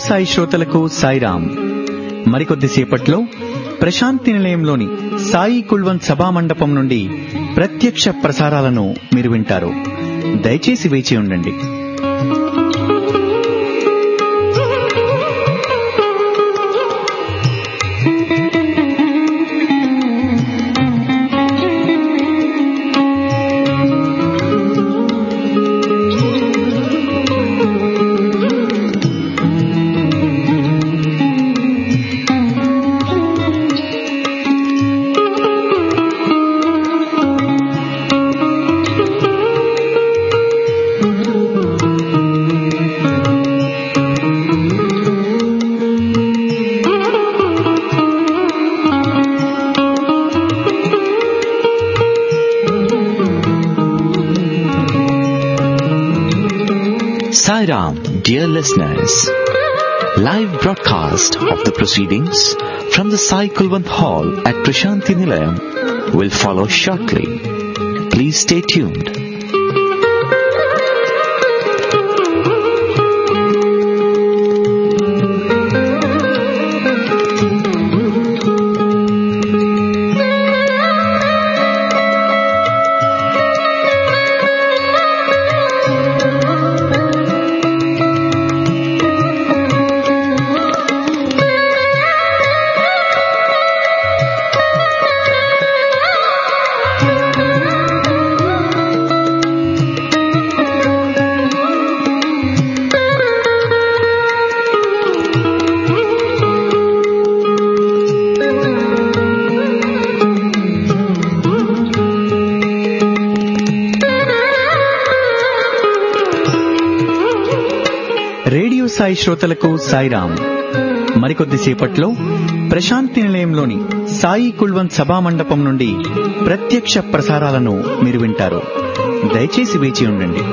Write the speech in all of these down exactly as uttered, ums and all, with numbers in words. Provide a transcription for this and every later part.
సాయి శ్రోతలకు సాయిరామ్. మరికొద్దిసేపట్లో ప్రశాంతి నిలయంలోని సాయి కుల్వంత్ సభా మండపం నుండి ప్రత్యక్ష ప్రసారాలను మీరు వింటారు. దయచేసి వేచి ఉండండి. Sairam, dear listeners, live broadcast of the proceedings from the Sai Kulwant Hall at Prashanti Nilayam will follow shortly. Please stay tuned. Radio Sai శ్రోతలకు సాయిరామ్. మరికొద్దిసేపట్లో ప్రశాంతి నిలయంలోని సాయి కుల్వంత్ సభా మండపం నుండి ప్రత్యక్ష ప్రసారాలను మీరు వింటారు. దయచేసి వేచి ఉండండి.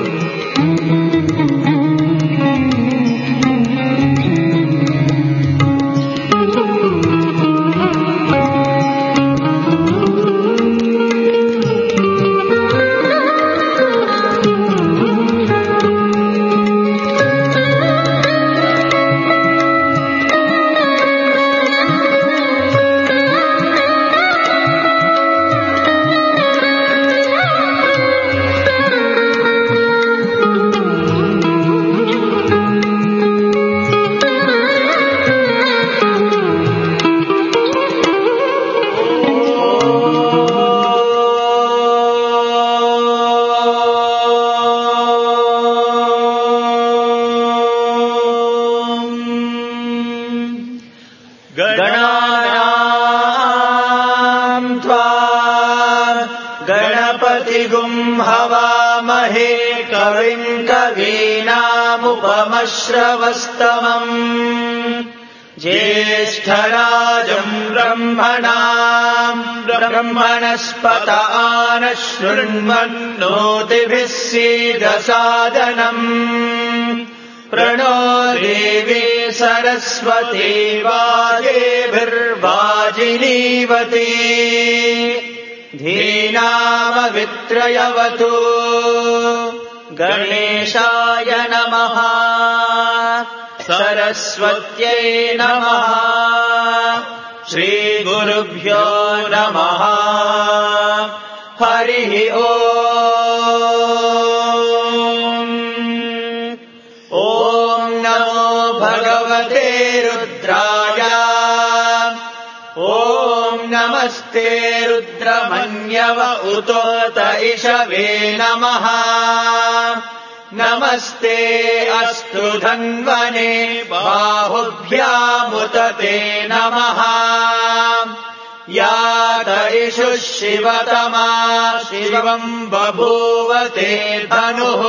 श्रवस्तमम् ज्येष्ठराजम् ब्रह्मणाम् ब्रह्मणस्पत आनः शृण्वन्नोतिभिः सीदसादनम् प्रणो देवी सरस्वती वाजेभिर्वाजिनीवती धीनामवित्रयवतु गणेशाय नमः सरस्वत्यै नमः श्रीगुरुभ्यो नमः हरिः ओम् ॐ नमो भगवते रुद्राय ॐ नमस्ते रुद्रमन्यव उतोत इषवे नमः नमस्ते अस्तु धन्वने बाहुभ्यामुत ते नमः या तरिषु शिवतमा शिवम् बभूवते धनुः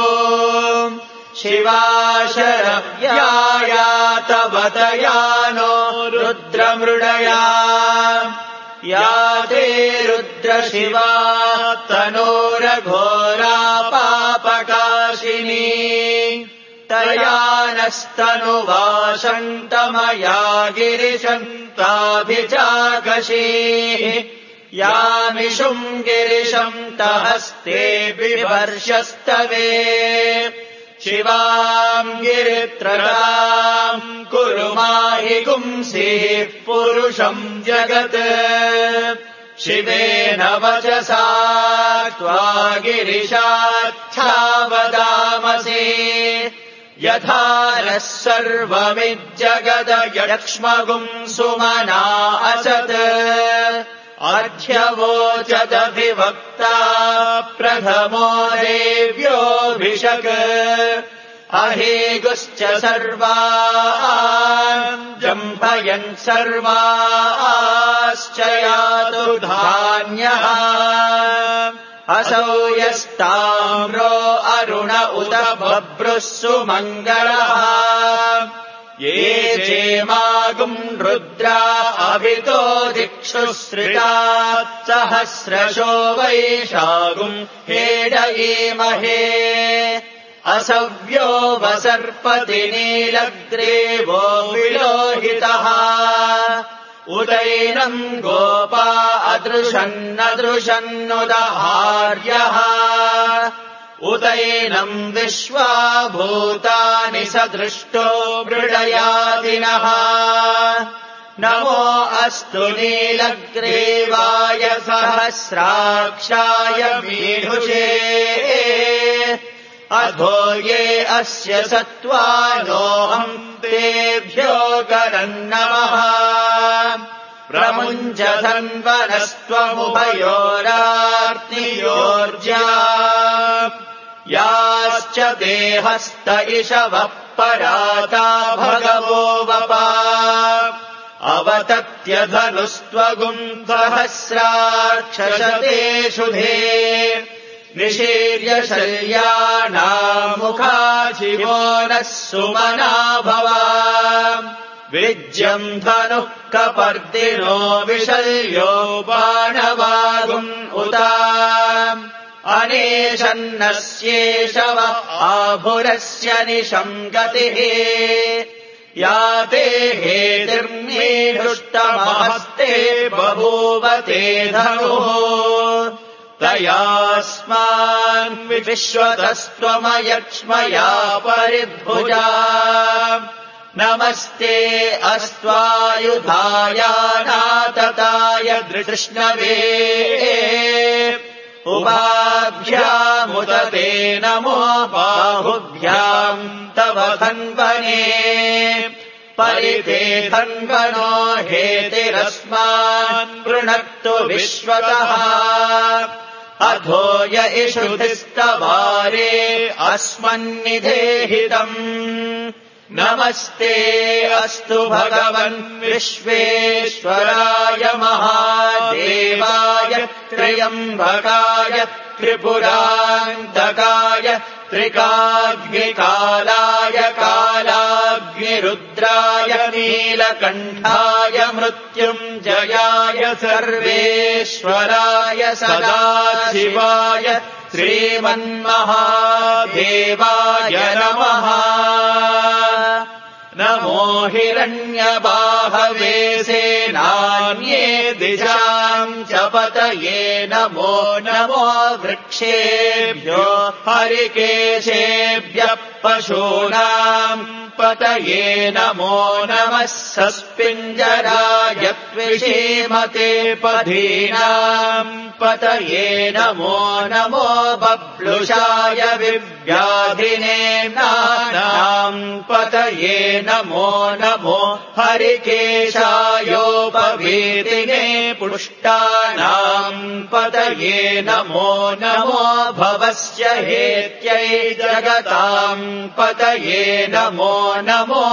शिवाशरव्याया तव तयानो रुद्रमृडया या ते रुद्रशिवा तनोरघोरा पापकाशिनी तया नस्तनुवासन्तमया गिरिशन्ताभिजागशीः यामिषुम् गिरिशम् तहस्ते बिभर्षस्तवे शिवाम् गिरित्रताम् कुरु माहि गुंसीः पुरुषम् जगत् शिवेन वचसा त्वा गिरिशाच्छावदामसि यथा नः सर्वमिज्जगदयक्ष्मगुम् सुमना असत् अर्ध्यवोचदभिवक्ता प्रथमो देव्योऽभिषक् अहेगुश्च सर्वान् जम्भयन् सर्वाश्च यातु धान्यः असौ यस्ताम्रो अरुण उत बभ्रुः सुमङ्गलः ये चेमागुम् रुद्रा अभितो दिक्षुश्रिता सहस्रशो वैशागुम् हेडयेमहे असव्यो वसर्पति नीलग्रीवो विलोहितः उदैनम् गोपा अदृशन्नदृशन्नुदहार्यः उदैनम् विश्वा भूतानि स दृष्टो मृडयादिनः नमो अस्तु नीलग्रीवाय सहस्राक्षाय मीढुषे अधो ये अस्य सत्त्वानोऽहम् तेभ्यो करन्नमः प्रमुञ्चधन्वनस्त्वमुभयोरार्तियोर्जा याश्च देहस्त इषवः पराता भगवो वपा अवतत्यधनुस्त्वगुम् सहस्राक्षशतेषु धे निशीर्य शल्यानामुखाशिवो नः सुमना भवा विज्यम् धनुः कपर्दिनो विशल्यो बाणवागुम् उता अनेशन्नस्येषव आभुरस्य निशम् गतिः या ते हेतिर्मीढुष्टमहस्ते बभूव ते धनुः तयास्मान् विश्वतस्त्वमयक्ष्मया परिभुजा नमस्ते अस्त्वायुधायानातताय धृष्णवे उभाभ्यामुत ते नमो बाहुभ्याम् तव धन्वने परिते धन्वनो हेतिरस्मान् पृणक्तु विश्वतः अधो य इषुधिस्तवारे अस्मन्निधेहितम् नमस्ते अस्तु भगवन् विश्वेश्वराय महादेवाय त्र्यम्बकाय त्रिपुरान्तकाय त्रिकाग्निकालाय कालाग्निरुद्राय नीलकण्ठाय मृत्युञ्जयाय सर्वेश्वराय सदाशिवाय श्रीमन्महादेवाय नमः नमो हिरण्यबाहवे सेनान्ये दिशाम् च पतये नमो नमो वृक्षेभ्यो हरिकेशेभ्यः पशूनाम् पतये नमो नमः सस्पिञ्जराय त्विषीमते पधीनाम् पतये नमो नमो बभ्लुषाय विव्याधिने नानाम् पतये नमो नमो हरिकेशायोपवीतिने पुष्टानाम् पतये नमो नमो भवस्य हेत्यै जगताम् पतये नमो नमो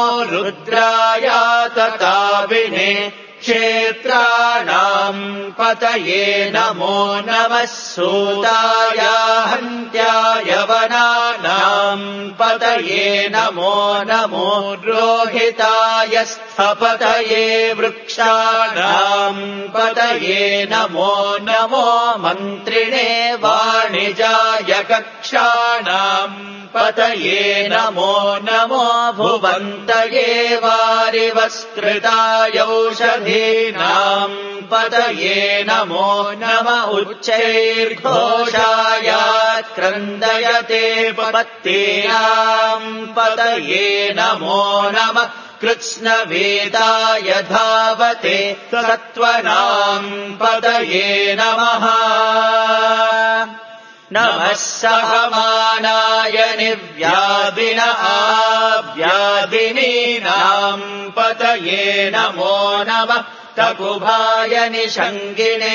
रुद्रायातताविने क्षेत्राणाम् पतये नमो नमः सूताय हन्त्याय वनानाम् पतये नमो नमो रोहिताय स्थपतये वृक्षाणाम् पतये नमो नमो मन्त्रिणे वाणिजाय कक्षाणाम् पतये नमो नमो भुवन्तये वारिवस्कृतायौषधीनाम् पतये नमो नम उच्चैर्घोषाय क्रन्दयते पत्तीनाम् पतये नमो नमः कृत्स्नवेदाय धावते सत्त्वनाम् पतये नमः नमः सहमानाय निर्व्याधिन आव्याधिनीनाम् पतये नमो नमः तकुभाय निषङ्गिने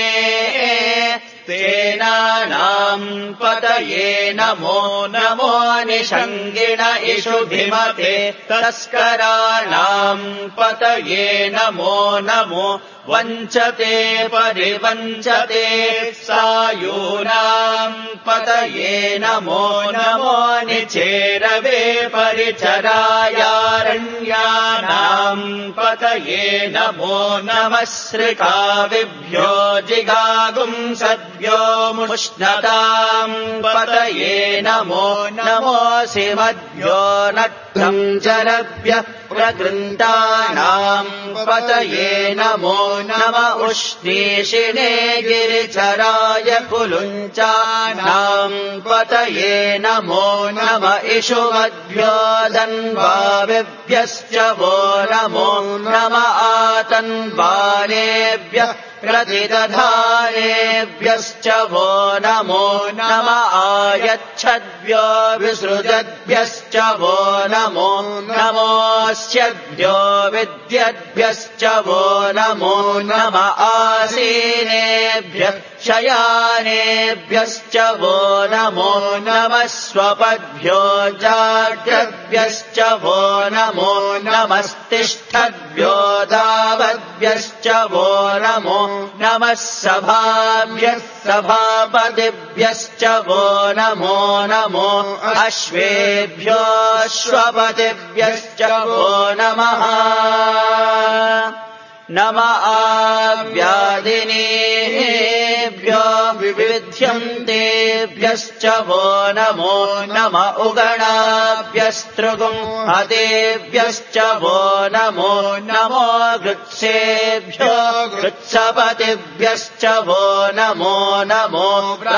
सेनानाम् पतये नमो नमो निषङ्गिण इषुधिमते तस्कराणाम् पतये नमो नमो वञ्चते परिवञ्चते सायूनाम् पतये नमो नमो निचेरवे परिचरायारण्यानाम् पतये नमो नमः श्रिकाविभ्यो जिगागुम् सद्भ्यो मुष्णताम् पतये नमो नमोऽसि मद्भ्यो नक्तम् जरभ्यः प्रगृन्तानाम् पतये नमो नम उष्णीषिणे गिरिचराय कुलुञ्चानाम् पतये नमो नम इषुमद्भ्यो दन्वाविभ्यश्च वो नमो नम आतन्वानेभ्यः प्रतिदधानेभ्यश्च वो नमो नम आयच्छद्भ्यो विसृजद्भ्यश्च वो नमो नमोऽस्यद्भ्यो विद्यद्भ्यश्च वो नमो नम आसीनेभ्यः शयानेभ्यश्च वो नमो नमः स्वपद्भ्यो जाग्रद्भ्यश्च वो नमो नमस्तिष्ठद्भ्यो धावद्भ्यश्च वो नमो नमः सभाभ्यः सभापतिभ्यश्च वो नमो नमो अश्वेभ्यो अश्वपतिभ्यश्च वो नमः नम आव्याधिनेभ्यो विविध्यन्तेभ्यश्च वो नमो नम उगणाभ्यस्तृगुम् हतेभ्यश्च वो नमो नमो गृत्सेभ्यो गृत्सपतिभ्यश्च वो नमो नमो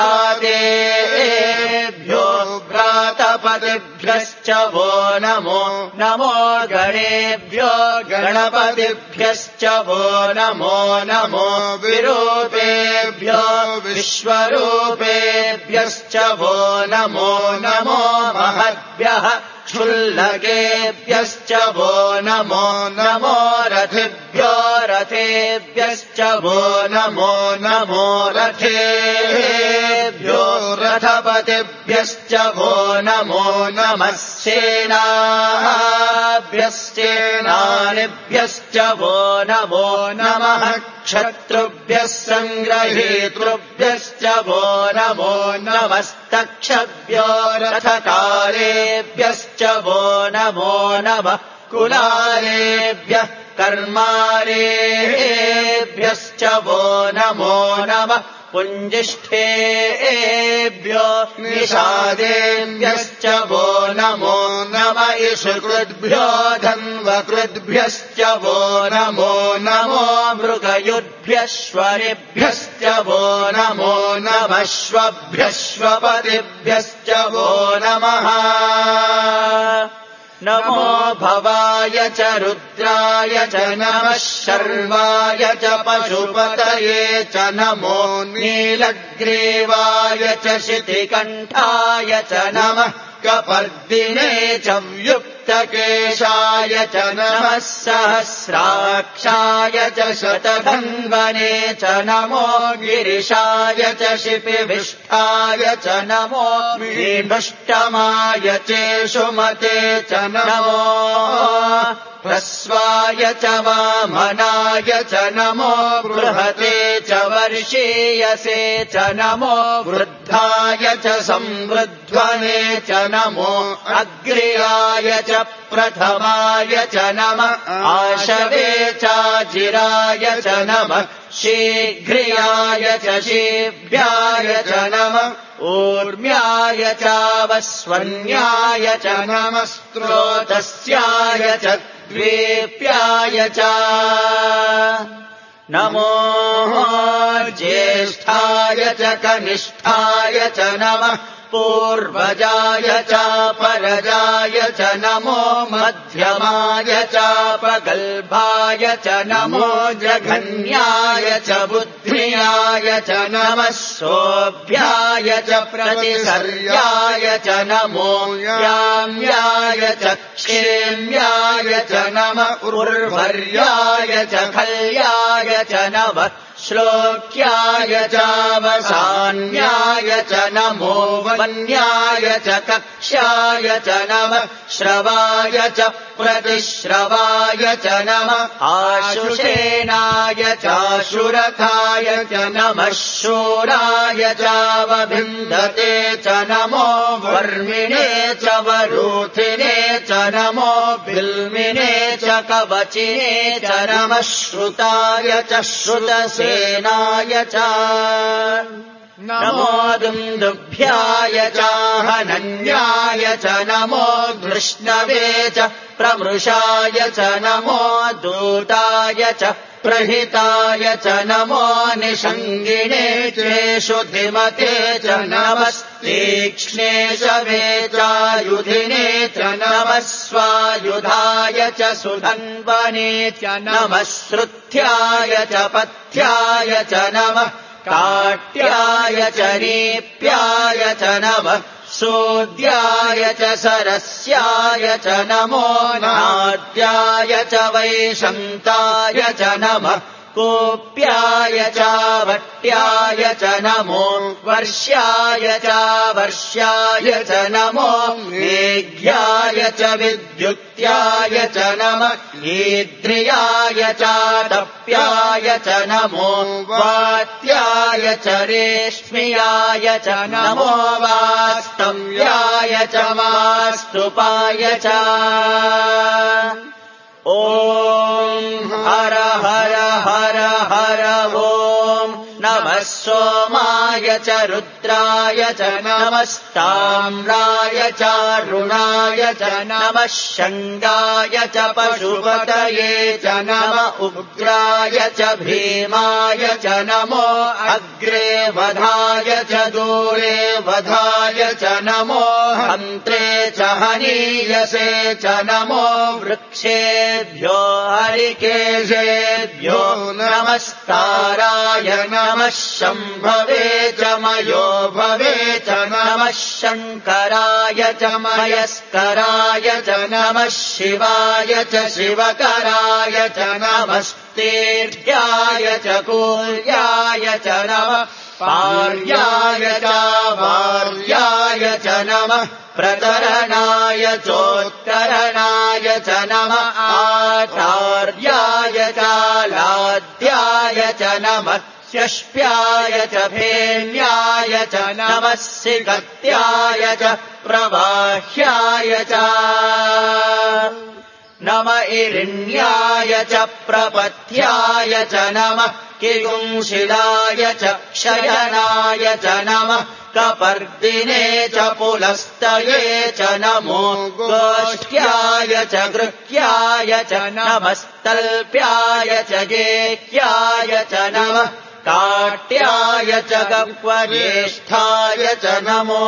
व्रातेभ्यो व्रातपतिभ्यश्च वो नमो नमो गणेभ्यो गणपतिभ्यश्च वो नमो नमो विरूपेभ्यो विश्वरूपेभ्यश्च वो नमो नमो महद्भ्यः क्षुल्लकेभ्यश्च वो नमो नमो रथिभ्यो रथेभ्यश्च वो नमो नमो रथेभ्यो रथपतिभ्यश्च वो नमो नमः सेनाभ्यश्चेनानिभ्यश्च वो नमो नमः क्षत्रुभ्यः सङ्ग्रहीतृभ्यश्च वो नमो नमस्तक्षभ्यो रथकारेभ्यश्च वो नमो नमः कुलारेभ्यः कर्मारेभ्यश्च वो नमो नमः पुञ्जिष्ठेभ्यो निषादेभ्यश्च वो नमो नम इषुकृद्भ्यो धन्वकृद्भ्यश्च वो नमो नमो मृगयुद्भ्यश्वरेभ्यश्च वो नमो नमः श्वभ्यश्वपतिभ्यश्च वो नमः नमो भवाय च रुद्राय च नमः शर्वाय च पशुपतये च नमो नीलग्रीवाय च शितिकण्ठाय च नमः कपर्दिने च व्युक्तकेशाय च नमः सहस्राक्षाय च शतधन्वने च नमो गिरिशाय च शिपिविष्ठाय च नमो विनुष्टमाय चेषुमते च नमो ह्रस्वाय च वामनाय च नमो बृहते च वर्षीयसे च नमो वृद्धाय च संवृध्वने च नमो अग्र्याय च प्रथमाय च नमः आशवे चाजिराय च नमः शीघ्रियाय च शीभ्याय च नमः ऊर्म्याय चावस्वन्याय च नमः स्त्रोतस्याय च द्वीप्याय च नमो ज्येष्ठाय च कनिष्ठाय च नमः पूर्वजाय चापरजाय च नमो मध्यमाय चापगल्भाय च नमो जघन्याय च बुद्धियाय च नमः शोभ्याय च प्रतिसर्याय च नमो याम्याय च क्षेम्याय च नमः उर्वर्याय च खल्याय च नमः श्लोक्याय चावसान्याय च नमो वन्याय च कक्ष्याय च नमः श्रवाय च प्रतिश्रवाय च नमः आशुषेणाय चाशुरथाय च नमः शूराय चावभिन्दते च नमो वर्मिणे च वरूथिने च नमो बिल्मिने च कवचिने च नमः श्रुताय च श्रुतसेनाय च नमो दुन्दुभ्याय चाहनन्याय च नमो धृष्णवे च प्रमृषाय च नमो दूताय च प्रहिताय च नमो निषङ्गिणे चेषु धिमते च नमस्तीक्ष्णे शवे चायुधिने च नमः स्वायुधाय च सुधन्वने च नमः श्रुत्याय च पथ्याय च नमः काट्याय च नीप्याय च नमः सोद्याय च सरस्याय च नमो नाद्याय च वैशन्ताय च नमः कोप्याय चावट्याय च नमो वर्ष्याय चावर्ष्याय च नमो मेघ्याय च विद्युत्याय च नमः ईद्रियाय चातप्याय च नमो वात्याय च रेश्म्याय च नमो वास्तव्याय च वास्तुपाय च ॐ हर हर हर हर ॐ नमः सोमाय च रुद्राय च नमस्ताम्राय चारुणाय च नमः शङ्गाय च पशुपतये च नम उग्राय च भीमाय च नमो अग्रे वधाय च दूरे वधाय च नमो हन्त्रे च हनीयसे च नमो वृक्षेभ्यो हरिकेशेभ्यो नमस्ताराय नमः शम्भवे च मयो भवे च नमः शङ्कराय च मयस्कराय च नमः शिवाय च शिवकराय च नमस्तेभ्याय च कूल्याय च नमः पार्याय च वार्याय च नमः प्रतरणाय चोत्तरणाय च नमः आचार्याय च लाद्याय च नमः षष्ट्याय च फेन्याय च नमः सिकत्याय च प्रवाह्याय च नम इरिण्याय च प्रपथ्याय च नमः किगुंशिलाय च क्षयनाय च नमः कपर्दिने च पुलस्तये च नमो गोष्ठ्याय च गृह्याय च नमस्तल्प्याय च गेह्याय च नमः काट्याय च गह्वज्येष्ठाय च नमो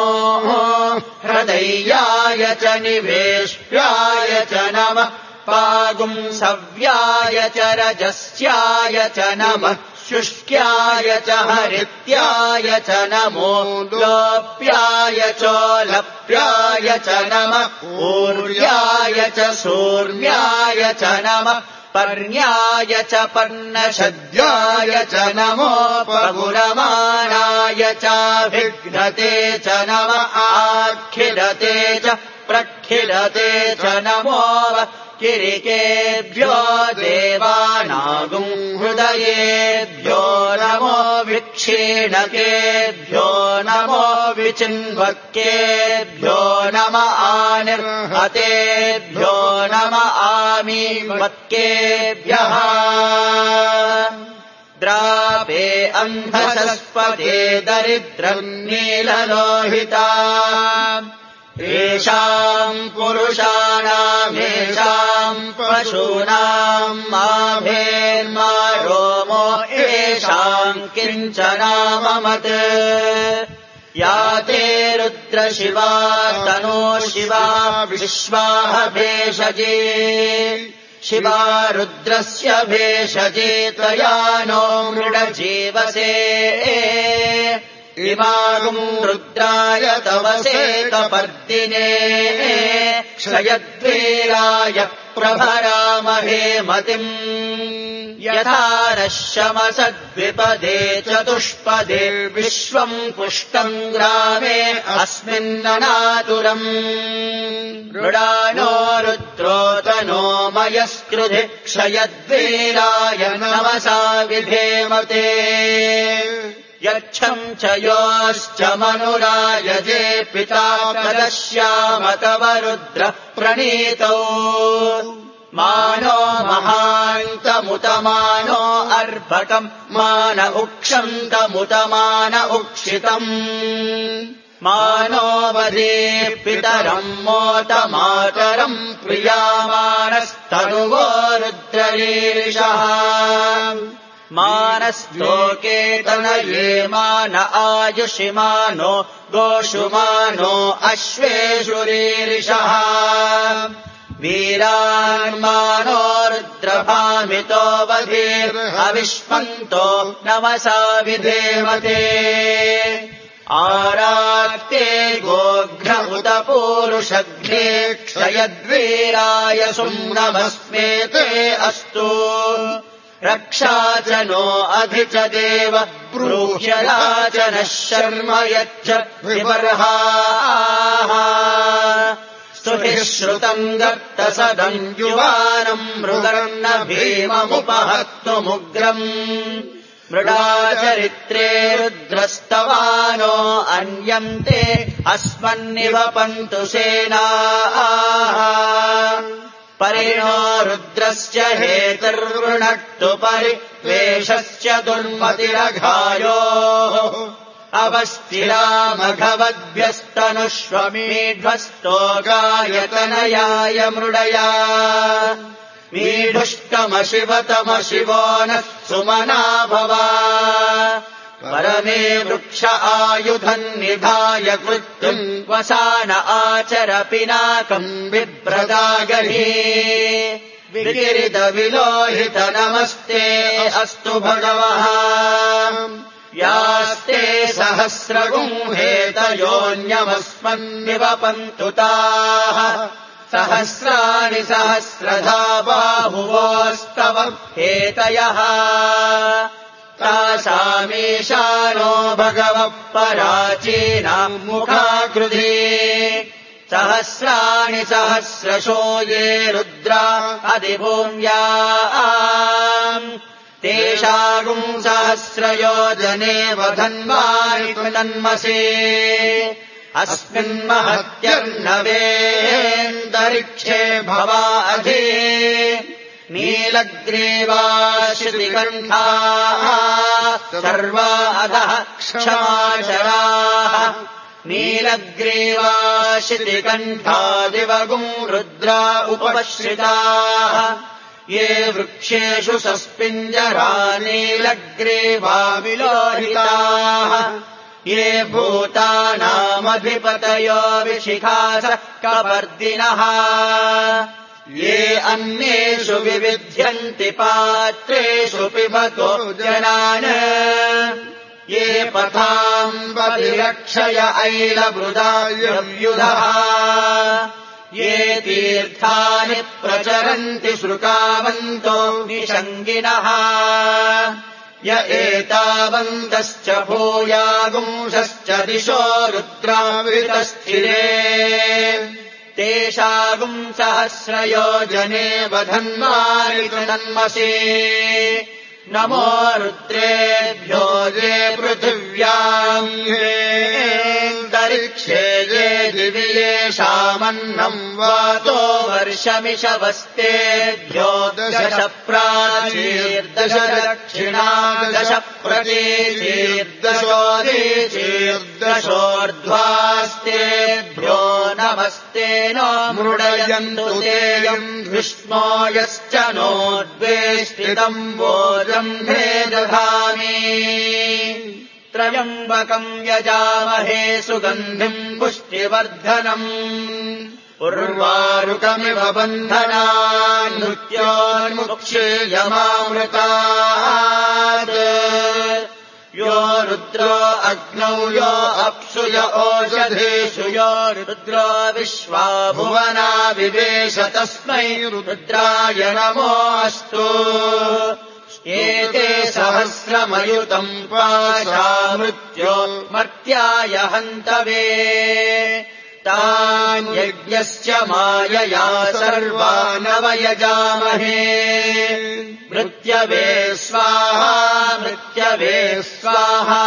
हृदयाय च निवेश्याय च नमः पागुंसव्याय च रजस्याय च नमः शुष्क्याय च हरित्याय च नमो लोप्याय चोलप्याय च नमः ऊर्याय च सूर्म्याय च नमः पर्ण्याय च पर्णशद्याय च नमो पगुरमाणाय चाभिघ्नते च नमः आखिलते च प्रखिलते च नमो किरिकेभ्यो देवानागुं हृदयेभ्यो नमो विक्षीणकेभ्यो नमो विचिन्वक्केभ्यो नम आनिर्हतेभ्यो नम आमीमक्केभ्यः द्रापे अन्धसस्पते दरिद्रम् नीललोहिता येषाम् पुरुषाणामेषाम् पशूनाम् माभेर्मा रोमो येषाम् किञ्चनाममत् याते रुद्रशिवा तनो शिवा विश्वाह भेषजे शिवा रुद्रस्य भेषजे त्वया नो मृडजीवसे इमागुम् रुद्राय तवसे कपर्दिने क्षयद्वीराय प्रभरामहे मतिम् यथा नः शमसद्विपदे चतुष्पदे विश्वम् पुष्टम् ग्रामे अस्मिन्ननातुरम् मृडानो रुद्रोतनो मयस्कृधि क्षयद्वीराय नमसा विधेमते यच्छम् च योश्च मनुरायजे पिता प्रदश्याम तव रुद्र प्रणीतौ मानो महान्तमुतमानो अर्भकम् मान उक्षन्तमुतमान उक्षितम् मानो वदे पितरम् मोतमातरम् प्रियामानस्तनुवो रुद्ररीरिषः मानस्तोके तनये मान आयुषि मानो गोषुमानो अश्वेषुरीरिषः वीरान्मानो रुद्रभामितो वधीर्हविष्मन्तो नमसा विधेमते आराक्ते गोघ्र उत पूरुषघ्ने क्षयद्वीराय सुम्नमस्मेते अस्तु रक्षा च नो अधि च देव ब्रूह्यराचनः शर्म यच्च विबर्हाः स्तुभिः श्रुतम् दत्तसदम् युवानम् मृगर्न भीममुपहर्तुमुग्रम् मृडाचरित्रे रुद्रस्तवानो अन्यन्ते अस्मन्निवपन्तु सेनाः परिणो रुद्रस्य हेतुर्वृणक्तु परिवेशस्य दुर्मतिरघायोः अवस्थिरामघवद्भ्यस्तनुष्वमीढ्वस्तो गायतनयाय मृडया मीढुष्टमशिवतमशिवो नः सुमना भवा परमे वृक्ष आयुधम् निधाय कृत्युम् वसान आचर पिनाकम् बिभ्रदागही विकिरित विलोहित नमस्ते अस्तु भगवः यास्ते सहस्रगुंहेतयोऽन्यमस्मन्निवपन्तु ताः सहस्राणि सहस्रधा बाहुवोस्तव हेतयः तासामीशानो भगवः पराचीनाम् मुखाकृधि सहस्राणि सहस्रशो ये रुद्रा अधिभूम्याम् तेषागुम् सहस्रयोजने वधन्वानि कृतन्मसे अस्मिन्महत्यर्णवेन्दरिक्षे भवा अधि नीलग्रीवाश्रुतिकण्ठाः सर्वा अधः क्षमाचराः नीलग्रीवाश्रुतिकण्ठादिवगुम् रुद्रा उपश्रिताः ये वृक्षेषु सस्पिञ्जरा नीलग्रीवा विलोहिताः ये भूतानामधिपतयो विशिखासः कपर्दिनः ये अन्येषु विविध्यन्ति पात्रेषु पिबतो जनान् ये पथाम् परिरक्षय ऐलवृदायव्युधः ये तीर्थानि प्रचरन्ति श्रुकावन्तो निषङ्गिणः य एतावन्तश्च भूयागुंशश्च दिशो रुद्रावितस्थिरे तेषागुम् सहस्रयोजने वधन्वानि कृतन्मसे नमो रुद्रेभ्यो ये पृथिव्याम् येऽन्तरिक्षे ये दिवि येषामन्नम् वातो वर्षमिषवस्तेभ्यो दश प्राचीर्दश दक्षिणा दश प्रतीचीर्दशोदीचीर्दशोर्ध्वास्तेभ्यो नमस्ते नो मृडयन्तु तेयम् विष्णो यश्च नोद्वेष्टितम् भोजम् हे दधामि त्र्यम्बकम् यजामहे सुगन्धिम् पुष्टिवर्धनम् उर्वारुकमिव बन्धनान् मृत्योन्मुक्षीयमामृतात् यो रुद्रो अग्नौ यो अप्सु य ओषधेषु यो रुद्रो विश्वा भुवना विवेश तस्मै रुद्राय नमोऽस्तु एते सहस्रमयुतम् पाशा मृत्यो मर्त्याय हन्तवे तान् यज्ञस्य मायया सर्वानवयजामहे मृत्यवे स्वाहा मृत्यवे स्वाहा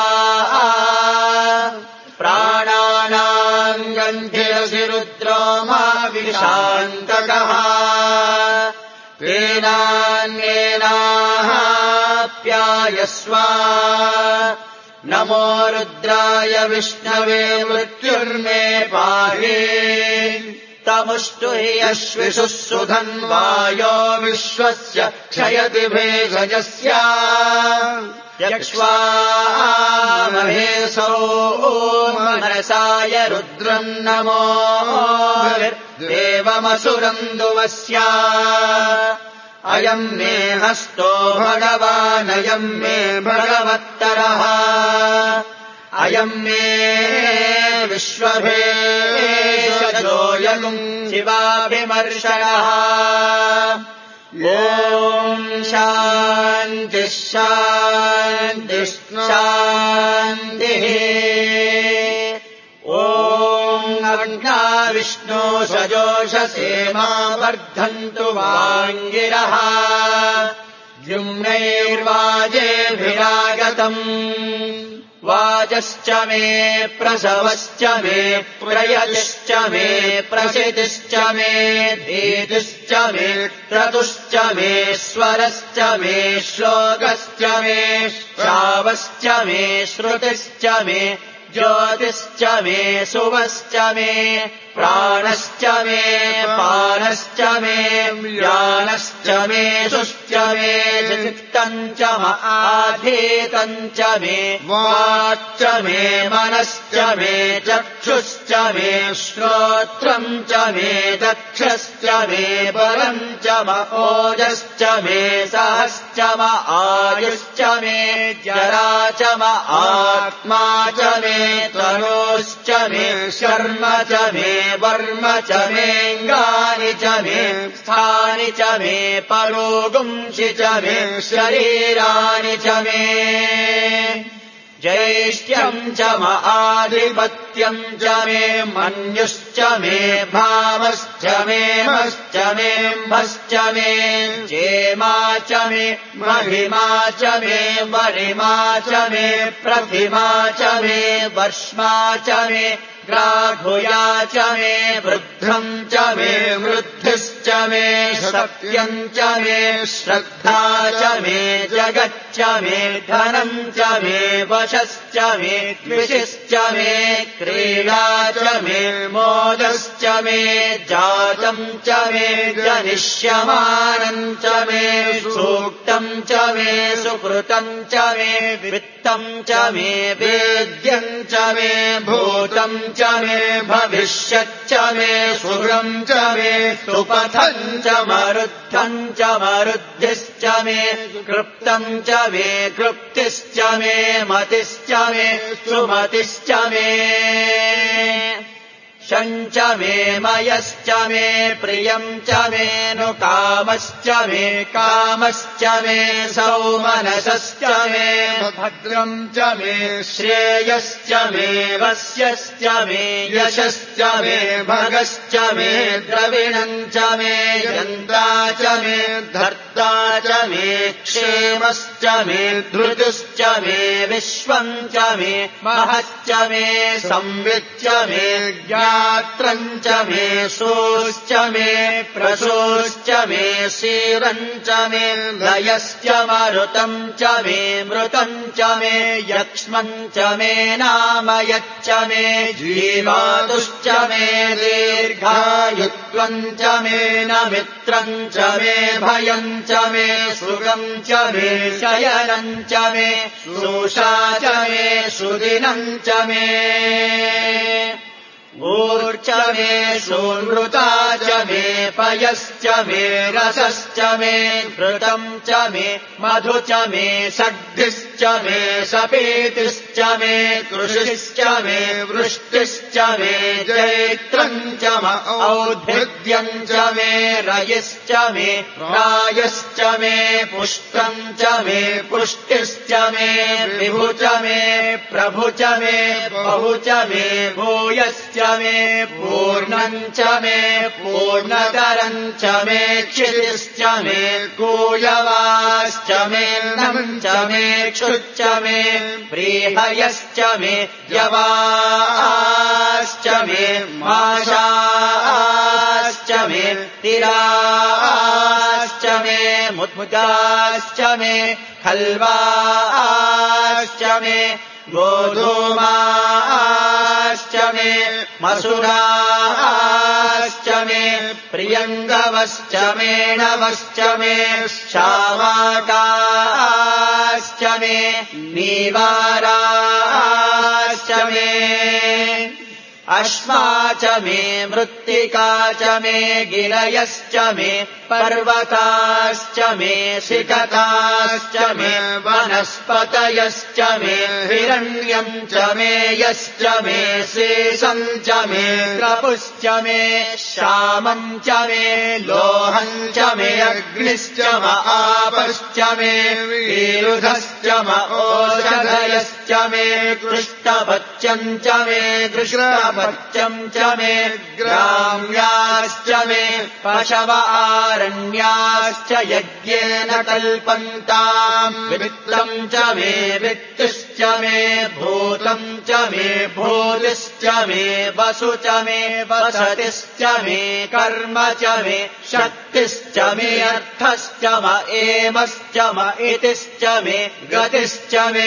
प्राणानाम् गन्धिरसि रुद्रो मा विशान्तकः तेनान्येनाप्यायस्व नमो रुद्राय विष्णवे मृत्युर्मे पाहि तमुष्टु हि अश्विषुः सुधन्वायो विश्वस्य क्षयति भेषजस्य यक्ष्वामहे सोमनसाय रुद्रम् नमो देवमसुरम् दुवस्य अयम् मे हस्तो भगवानयम् मे भगवत्तरः अयम् मे विश्वभेषजोऽयम् शिवाभिमर्शनः ॐ शान्तिः शान्तिः शान्तिः ॐ अग्ना विष्णो सजोषसे मा वर्धन्तु वाङ्गिरः द्युम्नैर्वाजेभिरागतम् वाजश्च मे प्रसवश्च मे प्रयतिश्च मे प्रसितिश्च मे धीतिश्च मे क्रतुश्च मे स्वरश्च मे श्लोकश्च मे श्रावश्च मे श्रुतिश्च मे ज्योतिश्च मे सुवश्च मे प्राणश्च मे पानश्च मे व्यानश्च मे सुश्च मे चित्तम् च आधीतम् च मे वाक्च मे मनश्च मे चक्षुश्च मे श्रोत्रम् च मे दक्षश्च मे बलम् च ओजश्च मे सहश्च म आयुश्च मे जरा च म आत्मा च मे तनोश्च मे शर्म च मे वर्म च मेऽङ्गानि च मे स्थानि च मे परोगुंसि च मे शरीराणि च मे ज्येष्ठ्यम् च म आधिपत्यम् च मे मन्युश्च मे भामश्च मे मश्च मे म्भश्च मे जेमा च मे महिमा च मे वरिमा च मे प्रतिमा च मे वर्ष्मा च मे ग्राघुया च मे वृद्धम् च मे वृद्धिश्च मे सत्यम् च मे श्रद्धा च मे जगच्च मे धनम् च मे वशश्च मे द्विषश्च मे क्रीडा च मे मोदश्च मे जातम् च मे जनिष्यमानम् च मे सूक्तम् च मे सुकृतम् च मे वित्तम् च मे वेद्यम् च मे भूतम् च मे भविष्यच्च मे सुगम् च मे सुपथम् च मरुद्धम् च मरुद्धिश्च मे कृप्तम् च मे कृप्तिश्च मे मतिश्च मे सुमतिश्च मे शञ्च मे मयश्च मे प्रियम् च मे नु कामश्च मे कामश्च मे सौमनसश्च मे भद्रम् च मे श्रेयश्च मे वस्यश्च मे यशश्च मे भगश्च मे द्रविणम् च मे यन्ता च मे धर्ता च मे क्षेमश्च मे धृतुश्च मे विश्वम् च मे महश्च मे संविच्च मे ज्ञानम् रात्रम् च मे सोश्च मे प्रसोश्च मे शीरम् च मे लयश्च मरुतम् च मे मृतम् च मे यक्ष्मम् च मे नामयच्च मे जीवातुश्च मे दीर्घायुत्वम् च मे न मित्रम् च मे भयम् च मे सुगम् च मे शयनम् च मे सुषा च मे सुदिनम् च मे ऊर्च मे सोनृता च मे पयश्च मे रसश्च मे घृतम् च मे मधु च मे षड्भिश्च मे सपेतिश्च मे कृषिश्च मे वृष्टिश्च मे जैत्रम् च म औद्भिद्यम् च मे रयिश्च मे रायश्च मे पुष्टम् च मे पुष्टिश्च मे विभु च मे प्रभु च मे बहु च मे भूयश्च मे पूर्णम् च मे पूर्णतरम् च मे क्षितिश्च मे कूयवाश्च मे नम् च मे क्षुच्च मे प्रीहयश्च मे यवाश्च मे माशाश्च मे तिराश्च मे मुद्गाश्च मे खल्वाश्च मे गोधूमाश्च मे मसुराश्च मे प्रियङ्गवश्च मेणवश्च मे शावाकाश्च मे नीवाराश्च मे अश्मा च मे मृत्तिका च मे गिरयश्च मे पर्वताश्च मे शिखताश्च मे वनस्पतयश्च मे हिरण्यम् च मे यश्च मे शेषम् च मे क्रपुश्च मे श्यामम् च मे लोहम् च मे अग्निश्च म आपश्च मे विरुधश्च म ओषधयश्च मे कृष्णपत्यम् च मे कृष्णपत्यम् च मे ग्राम्याश्च मे पशव आरण्याश्च यज्ञेन कल्पन्ताम् वित्तम् च मे वित्तिश्च मे भूतम् च मे भूतिश्च मे वसु च मे वसतिश्च मे कर्म च मे शक्तिश्च मे अर्थश्च म एमश्च म इतिश्च मे गतिश्च मे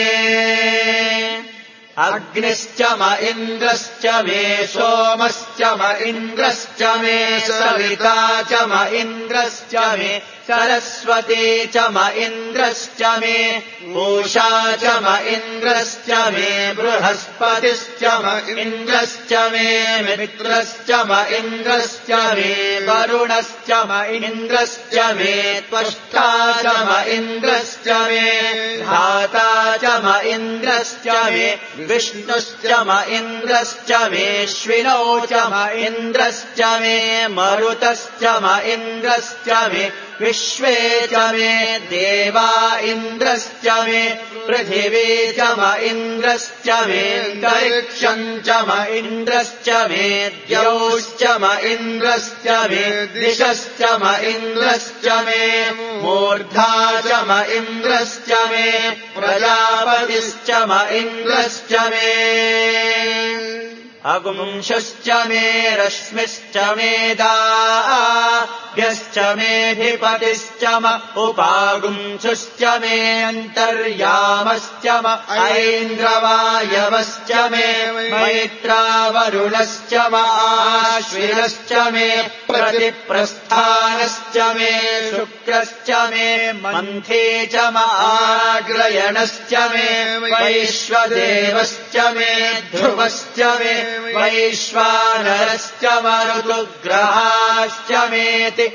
अग्निश्च म इन्द्रश्च मे सोमश्च म इन्द्रश्च मे सविता च म इन्द्रश्च मे सरस्वती च म इन्द्रश्च मे पूषा च म इन्द्रश्च मे बृहस्पतिश्च म इन्द्रश्च मे मित्रश्च म इन्द्रश्च मे वरुणश्च म इन्द्रश्च मे त्वष्टा च म इन्द्रश्च मे धाता च म इन्द्रश्च मे विष्णुश्च म इन्द्रश्च मेऽश्विनौ च म इन्द्रश्च मे मरुतश्च म इन्द्रश्च मे विश्वे च मे देवा इन्द्रश्च मे पृथिवी च म इन्द्रश्च मे अन्तरिक्षम् च म इन्द्रश्च मे द्यौश्च म इन्द्रश्च मे दिशश्च म इन्द्रश्च मे मूर्धा च म इन्द्रश्च मे प्रजापतिश्च म इन्द्रश्च मे अगुंशश्च मे रश्मिश्च मेधाभ्यश्च मेऽधिपतिश्च म उपागुंशुश्च मे अन्तर्यामश्च म ऐन्द्रवायवश्च मे मैत्रावरुणश्च म आश्विनश्च मे प्रतिप्रस्थानश्च मे शुक्रश्च मे मन्थे च म आग्रयणश्च मे वैश्वदेवश्च मे ध्रुवश्च मे वैश्वानरश्च मरुतुग्रहाश्च मेति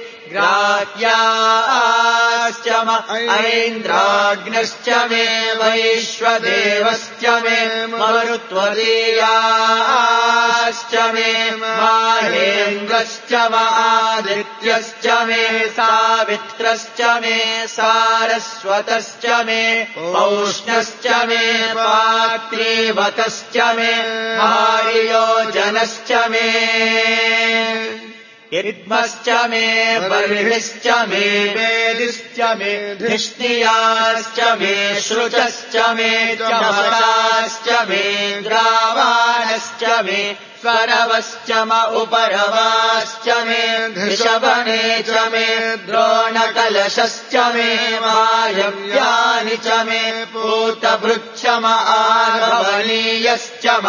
ग्राह्याश्च म ऐन्द्राग्नश्च मे वैश्वदेवश्च मे मरुत्वदीयाश्च मे माहेन्द्रश्च म आदित्यश्च मे सावित्रश्च मे सारस्वतश्च मे पौष्णश्च मे पात्रीवतश्च मे आर्योजनश्च मे इद्मश्च मे बर्हिश्च मे वेदिश्च मे धिष्णियाश्च मे श्रुचश्च मे चमसाश्च मे ग्रावाणश्च मे स्वरवश्च म उपरवाश्च मे धृषवणे च मे द्रोणकलशश्च मे वायव्यानि च मे पूतभृच्च म आर्भवनीयश्च म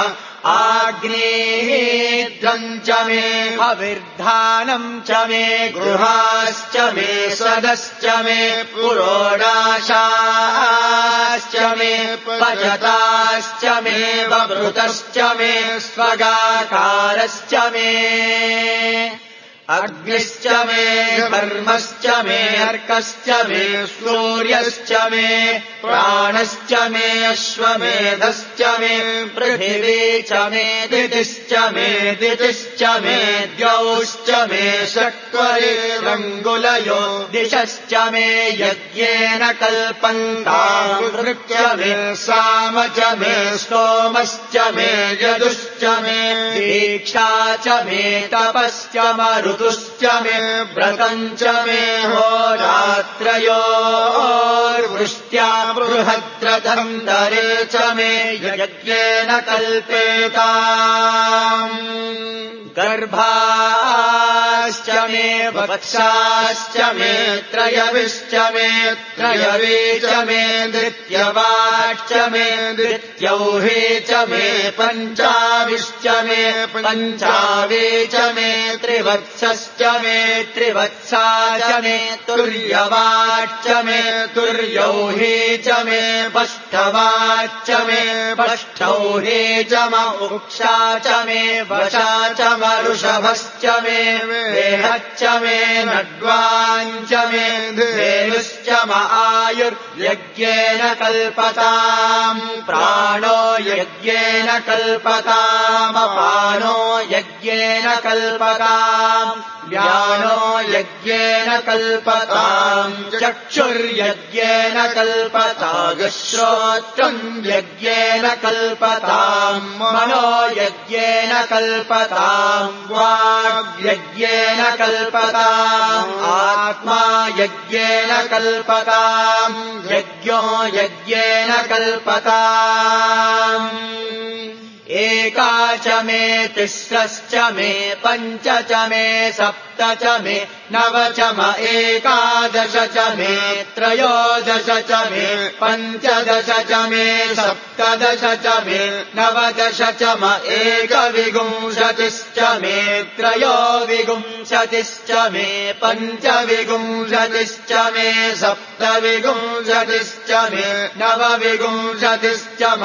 आग्नेयद्रम् च मे हविर्धानम् च मे गृहाश्च मे सदश्च मे पुरोडाशाश्च मे पचताश्च मे बभृतश्च मे स्वगाकारश्च मे अग्निश्च मे कर्मश्च मे अर्कश्च मे सूर्यश्च मे प्राणश्च मे अश्वमेधश्च मे पृथिवी च मे दितिश्च मे दितिश्च मे द्यौश्च मे शक्वरेरङ्गुलयो दिशश्च मे यज्ञेन कल्पन्ताम् वृक्ष मे साम च मे स्तोमश्च मे यजुश्च मे दीक्षा च मे तपश्च मरुतुश्च मे व्रतम् च मे होरात्रयोर्वृष्ट्या बृहद्रथम् दरे च मे यज्ञेन कल्पेताम् गर्भाश्च मे वक्षाश्च मे त्रयविश्च मे त्रयवे च मे धृत्यवाच्च मे धृत्यौहे च मे पञ्चाविश्च मे पञ्चावे च मे त्रिवत्सश्च मे त्रिवत्सा च मे तुर्यवाच्च मे तुर्यौहे च मे पष्ठवाच्च मे पष्ठौहे च म उक्षा च मे वशा च मरुषभश्च मे वेहच्च मे नड्वाञ्च मे धेनुश्च म आयुर्यज्ञेन कल्पताम् प्राणो यज्ञेन कल्पताम् अपानो यज्ञेन कल्पताम् व्यानो यज्ञेन कल्पताम् चक्षुर्यज्ञेन कल्पताम् श्रोत्रम् यज्ञेन कल्पताम् मनो यज्ञेन कल्पताम् वाग्यज्ञेन कल्पताम् आत्मा यज्ञेन कल्पताम् यज्ञो यज्ञेन कल्पताम् एका च मे तिस्रश्च मे पञ्च च मे सप्त च मे नव च म एकादश च मे त्रयोदश च मे पञ्चदश च मे सप्तदश च मे नवदश च म एकविंशतिश्च मे त्रयोविंशतिश्च मे पञ्चविंशतिश्च मे सप्तविंशतिश्च मे नवविंशतिश्च म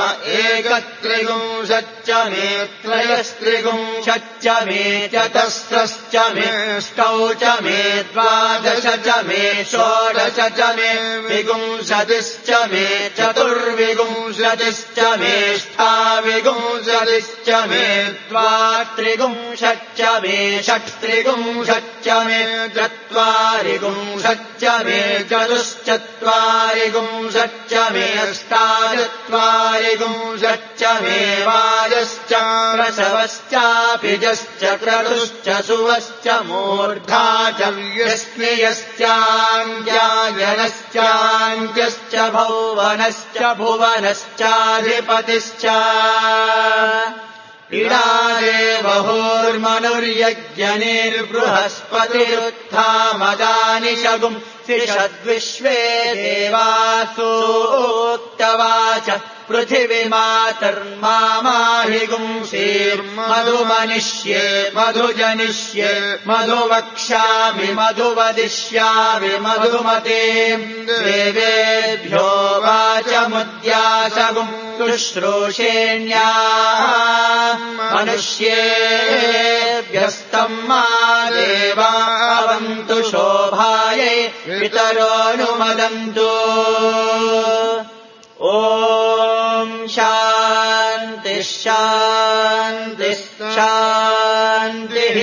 एकत्रिंशच्च मे त्रयस्त्रिंशच्च मे चतस्रश्च मे अष्टौ च मे द्वादश च मे षोडश च मे विंशतिश्च मे चतुर्विंशतिश्च मे अष्टाविंशतिश्च मे द्वात्रिंशच्च मे षट्त्रिंशच्च मे चत्वारिंशच्च मे चतुश्चत्वारिंशच्च मे अष्टाचत्वारिंशच्च मे वाजश्च प्रसवश्चाभिजश्च क्रतुश्च सुवश्च मूर्धा च व्यस्नियश्चान्त्यायनश्चान्त्यश्च भौवनश्च भुवनश्चाधिपतिश्च इडादेवहोर्मनुर्यज्ञनिर्बृहस्पतिरुत्थामदानि शगुम् सिषद्विश्वे देवासूक्तवाच पृथिवी मातर्मामाहिगुंसीर्मधुमनिष्ये मधुजनिष्ये मधुवक्ष्यामि मधुवदिष्यामि मधुमते देवेभ्यो वाचमुद्यासगुम् शुश्रूषेण्या मनुष्येभ्यस्तम् मा देवावन्तु शोभायै पितरोऽनुमदन्तु ॐ शान्तिः शान्तिः शान्तिः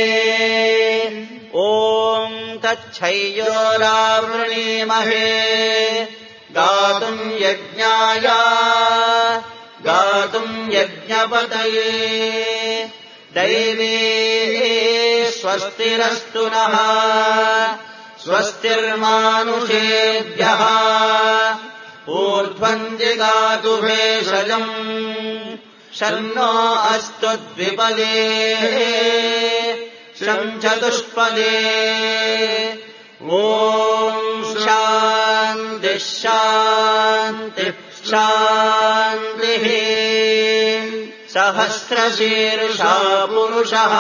ॐ तच्छय्योरावृणीमहे गातुम् यज्ञाय गातुम् यज्ञपतये दैवी स्वस्तिरस्तु नः स्वस्तिर्मानुषेभ्यः ऊर्ध्वम् जिगातु भेषजम् शन्नो अस्तु द्विपदे शं चतुष्पदे ॐ शान्तिः शान्तिः शान्तिः सहस्रशीर्षा पुरुषः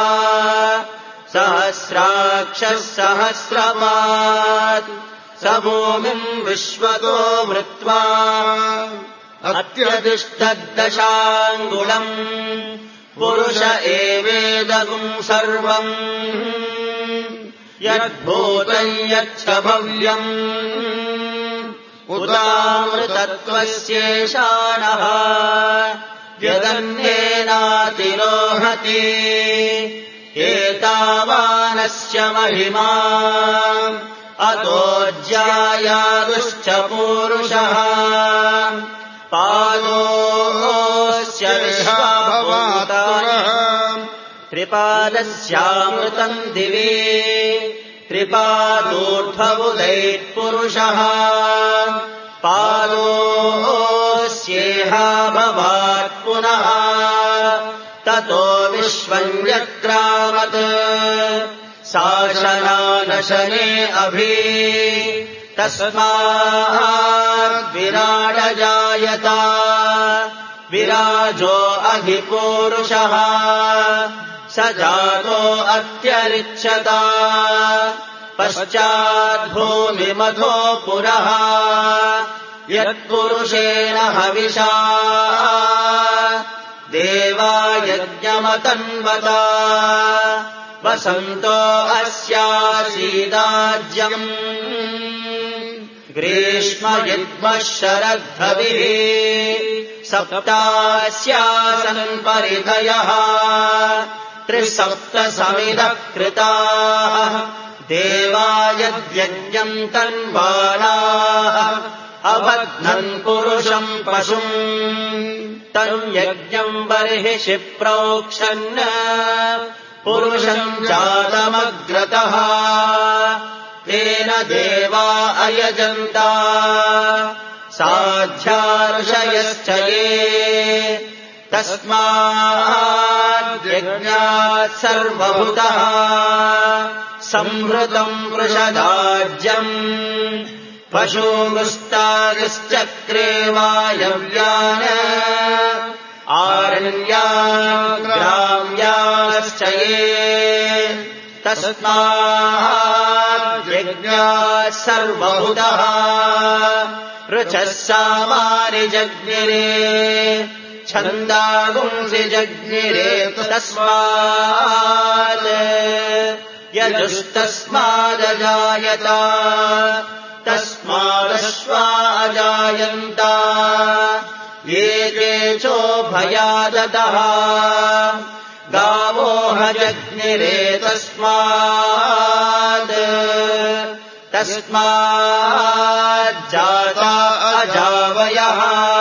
सहस्राक्षः सहस्रपात् स भूमिम् विश्वतो मृत्वा अत्यतिष्ठद्दशाङ्गुलम् पुरुष एवेदगुम् सर्वम् यद्भूतम् यच्च भव्यम् उदामृतत्वस्येषाणः यदन्येनातिरोहति एतावानस्य महिमा अतो ज्यायादुश्च पूरुषः पादोऽस्य विश्वाभवातानि त्रिपादस्यामृतम् दिवि त्रिपादोर्ध्वबुधैर्पुरुषः पादोऽस्येहा भवात् पुनः ततो विश्वम् यक्रामत् शासनानशने अभि तस्माद्विराडजायत विराजो अधिपूरुषः स जातो अत्यरिच्छत पश्चाद्भूमिमथो पुरः यत्पुरुषेण हविषा देवा यज्ञमतन्वत वसन्तो अस्यासीदाज्यम् ग्रीष्म युग्मः शरद्धविः सप्तास्यासन् परिधयः त्रिसप्त समिधः कृताः देवा यद्यज्ञम् तन्वानाः अबध्नन् पुरुषम् पशुम् तम् यज्ञम् बर्हिषि प्रोक्षन् पुरुषम् जातमग्रतः तेन देवा अयजन्त साध्यार्षयश्च ये तस्माद्यज्ञात् सर्वभूतः संहृतम् वृषदाज्यम् पशूमुस्तादिश्चक्रे वायव्यान् आरण्यान् ग्राम्याश्च ये तस्माद्यज्ञात् सर्वभूतः ऋचः सामानि जज्ञिरे छन्दागुंसि जज्ञिरे तस्मात् यजुस्तस्मादजायत तस्मादश्वा अजायन्त ये केचोभयादतः गावो हजज्ञिरे तस्मात् तस्माज्जाता अजावयः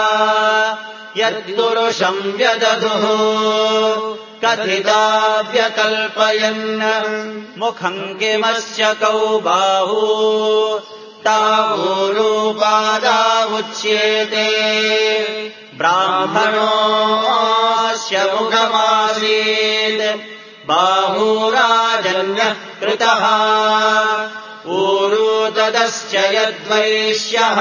यद्पुरुषम् व्यदधुः कथिता व्यकल्पयन् मुखम् किमस्य कौ बाहू तावूरूपादावुच्येते ब्राह्मणोऽस्य मुखमासीत् बाहूराजन्यः कृतः ऊरू तदस्य यद्वैश्यः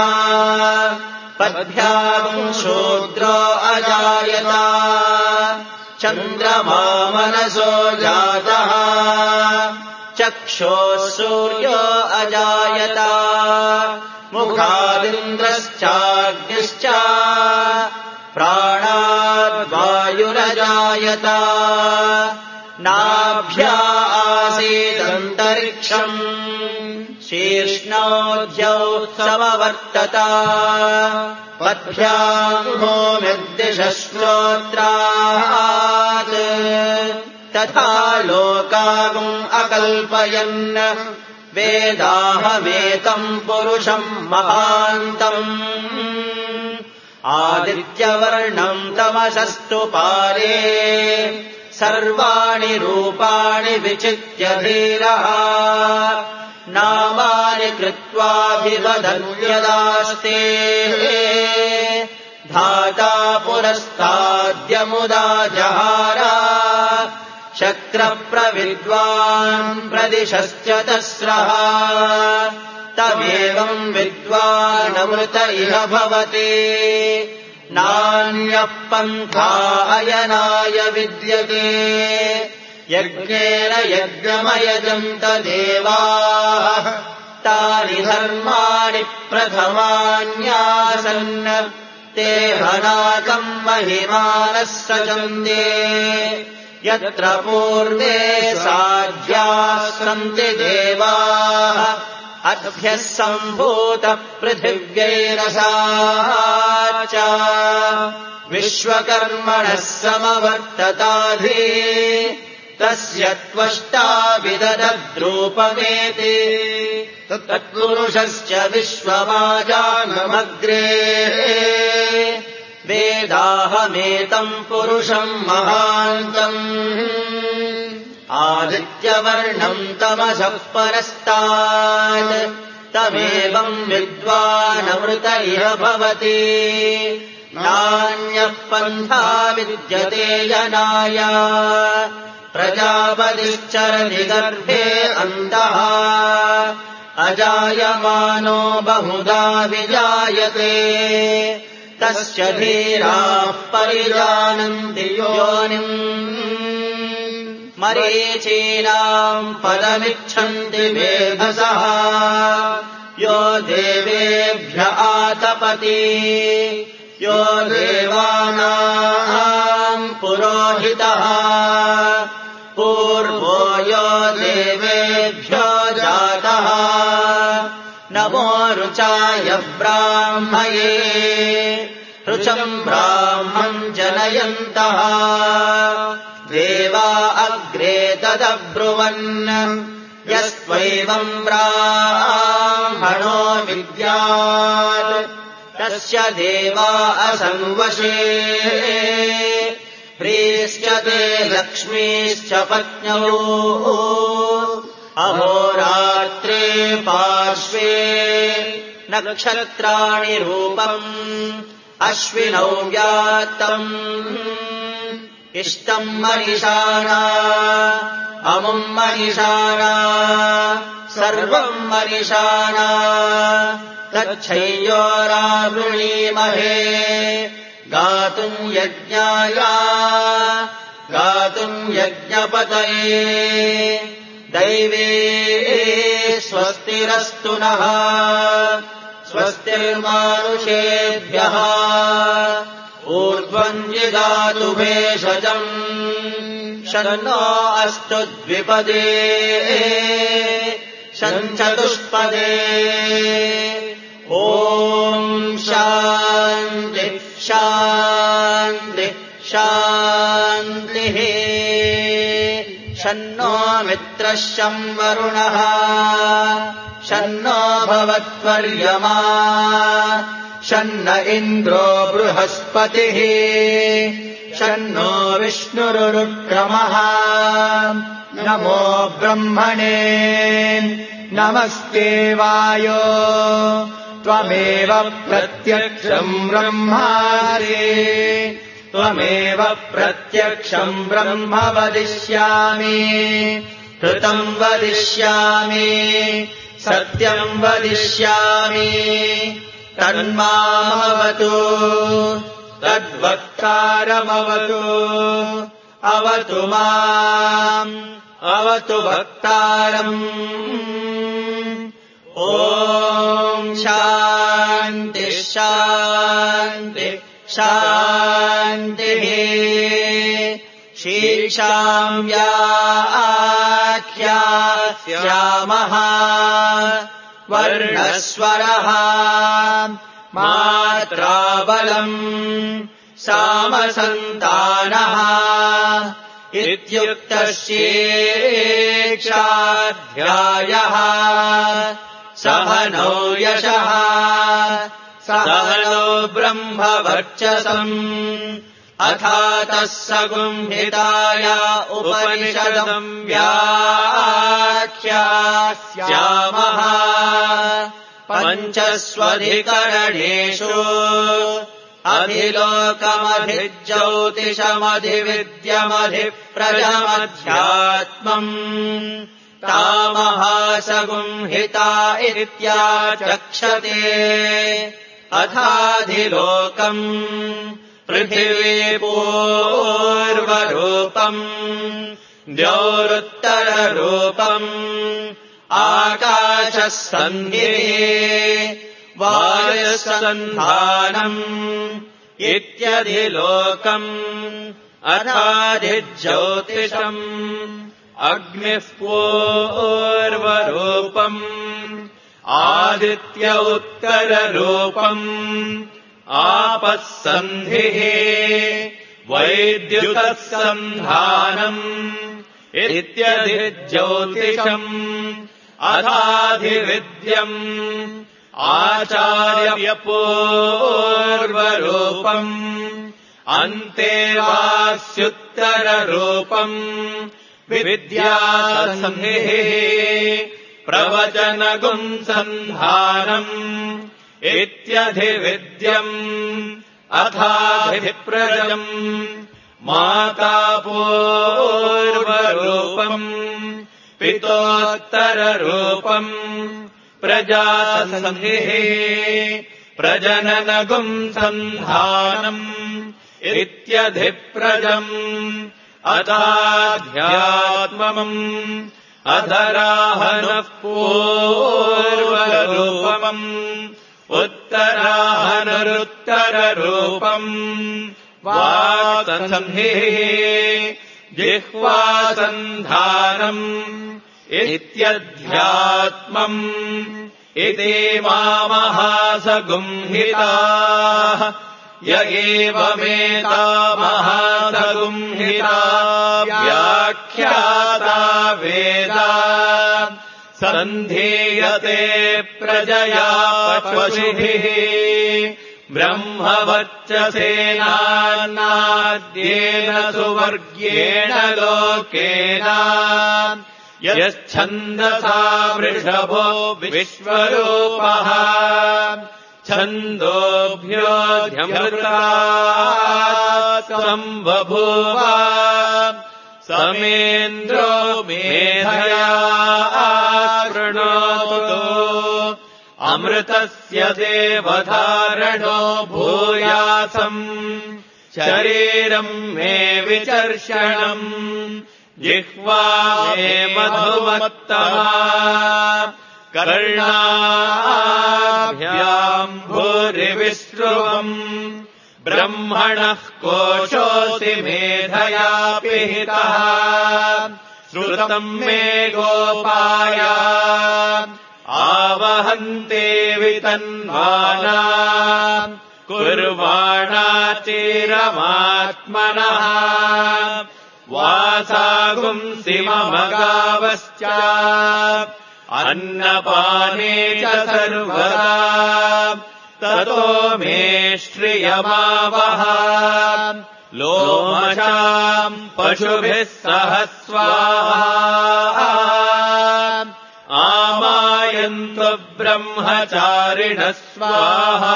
पद्भ्याम् शूद्रो अजायत चन्द्रमा मनसो जातः चक्षोः सूर्यो अजायत मुखादिन्द्रश्चाग्निश्च प्राणाद्वायुरजायत नाभ्या आसीदन्तरिक्षम् शीर्ष्णोऽध्यौ समवर्तत पद्भ्याम् भूमिर्दिशश्रोत्रात् तथा लोकागुम् अकल्पयन् वेदाहमेतम् पुरुषम् महान्तम् आदित्यवर्णम् तमसस्तु पारे सर्वाणि रूपाणि विचित्य धीरः नामानि कृत्वाभिवदन्यदास्ते धाता पुरस्ताद्यमुदा जहार शक्रप्रविद्वान् प्रदिशश्च तस्रः तमेवम् विद्वानमृत इह भवति नान्यः पन्था अयनाय विद्यते यज्ञेन यज्ञमयजन्त देवाः तानि धर्माणि प्रथमान्यासन् ते हनाकम् महिमानः सचन्दे यत्र पूर्वे साध्याः सन्ति देवाः अभ्यः सम्भूतः पृथिव्यैरसाच्च विश्वकर्मणः समवर्तताधि तस्य त्वष्टा विदधद्रूपमेति तत्पुरुषश्च विश्वमाजानमग्रे वेदाहमेतम् पुरुषम् महान्तम् आदित्यवर्णम् तमसः परस्तात् तमेवम् विद्वानमृत इह भवति नान्यः पन्था विद्यते यनाय प्रजापतिश्चरति गर्भे अन्तः अजायमानो बहुधा विजायते तस्य धीराः परिजानन्ति योनिम् मरीचीनाम् पदमिच्छन्ति मेधसः यो देवेभ्य आतपति यो देवानाम् पुरोहितः पूर्वो यो देवेभ्यो जातः नमो रुचाय ब्राह्मये रुचम् ब्राह्मम् जनयन्तः देवा अग्रे तदब्रुवन् यस्त्वैवम् ब्राह्मणो विद्यात् तस्य देवा असंवशे प्रीष्यते लक्ष्मीश्च पत्न्यौ अहोरात्रे पार्श्वे नक्षत्राणि रूपम् अश्विनौ व्यात्तम् इष्टम् मनीषाणा अमुम् मनीषाणा सर्वम् मनीषाणा तच्छय्योरावृणीमहे गातुम् यज्ञाय गातुम् यज्ञपतये दैवे स्वस्तिरस्तु नः स्वस्तिर्मानुषेभ्यः ऊर्ध्वम् जिगातु भेषजम् शन्नो अस्तु द्विपदे शञ्चतुष्पदे ॐ शान्ति शान्ति शान्तिः शन्नो मित्रः शं वरुणः शन्नो भवत्वर्यमा शन्न इन्द्रो बृहस्पतिः शन्नो विष्णुरुक्रमः नमो ब्रह्मणे नमस्ते वायो त्वमेव प्रत्यक्षम् ब्रह्मासि त्वमेव प्रत्यक्षम् ब्रह्म वदिष्यामि ऋतम् वदिष्यामि सत्यम् वदिष्यामि तन्मामवतु तद्वक्तारमवतु अवतु माम् अवतु वक्तारम् ॐ शान्ति शान्ति शान्तिः शीर्षाम्याख्यास्यामः वर्णस्वरः मात्राबलम् सामसन्तानः इत्युक्तस्येक्षाध्यायः सहनौ यशः सहनौ ब्रह्मवर्चसम् अथातः सगुंहिताया उपनिषदम् व्याख्यास्यामः पञ्चस्वधिकरणेषु अधिलोकमधिज्योतिषमधिविद्यमधिप्रजमध्यात्मम् तामहासगुंहिता इत्याचक्षते अथाधिलोकम् पृथिवी पूर्वरूपम् द्यौरुत्तररूपम् आकाशः सन्धिः वायुसन्धानम् इत्यधिलोकम् अथाधिज्योतिषम् अग्निः पूर्वरूपम् आदित्य उत्तररूपम् आपः सन्धिः वैद्युतः सन्धानम् इत्यधिज्योतिषम् अथाधिविद्यम् आचार्यपूर्वरूपम् अन्तेवास्युत्तररूपम् विद्यासन्धिः प्रवचनगुम् सन्धानम् इत्यधिविद्यम् अथाधिप्रजम् माता पूर्वरूपम् पितोत्तररूपम् प्रजासन्धिः प्रजननगुम् सन्धानम् इत्यधिप्रजम् अथाध्यात्मम् अधराहनः पूर्वरूपम् उत्तराहनुरुत्तररूपम् वाक्सन्धिः जिह्वासन्धानम् इत्यध्यात्मम् इति मामहासगुंहिताः य एवमेतामहासगुंहिता व्याख्याता वेदा सन्धीयते प्रजया पशुभिः ब्रह्मवर्चसेनान्नाद्येन सुवर्ग्येण लोकेन यच्छन्दसा वृषभो विश्वरूपः छन्दोभ्योऽध्यमृतात् सम्बभूव समेन्द्रो मेधया शृणोतु अमृतस्य देवधारणो भूयासम् शरीरम् मे विचर्षणम् जिह्वा मे मधुमत्तमा कर्णाभ्याम् भूरिविश्रुवम् ब्रह्मणः कोशोऽसि मेधया पिहितः श्रुतम् मे गोपाया आवहन्ते वितन्वाना कुर्वाणा चिरमात्मनः वासागुंसि मम गावश्च अन्नपाने च सर्वदा ततो मे श्रियमावह लोमशाम् पशुभिः सह स्वाहा आमायन्तु ब्रह्मचारिणः स्वाहा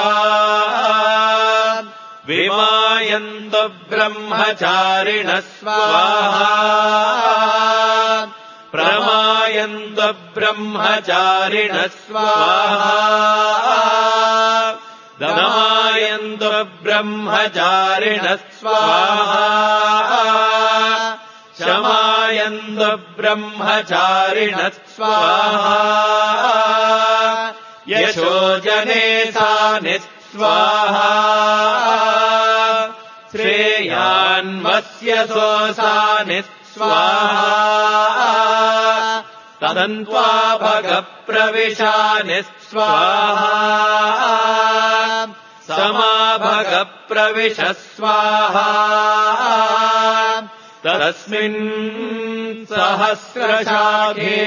विमायन्तु ब्रह्मचारिणः स्वाहा प्रमायन्तु ब्रह्मचारिणः स्वाहा दमायन्तु ब्रह्मचारिणः स्वाहा शमायन्तु ब्रह्मचारिणः स्वाहा यशोजने सानि स्वाहा श्रेयान्वस्य सोऽसानि स्वाहा तदन्त्वा भगप्रविशानि स्वाहा समाभगप्रविश स्वाहा तस्मिन् सहस्रशाखे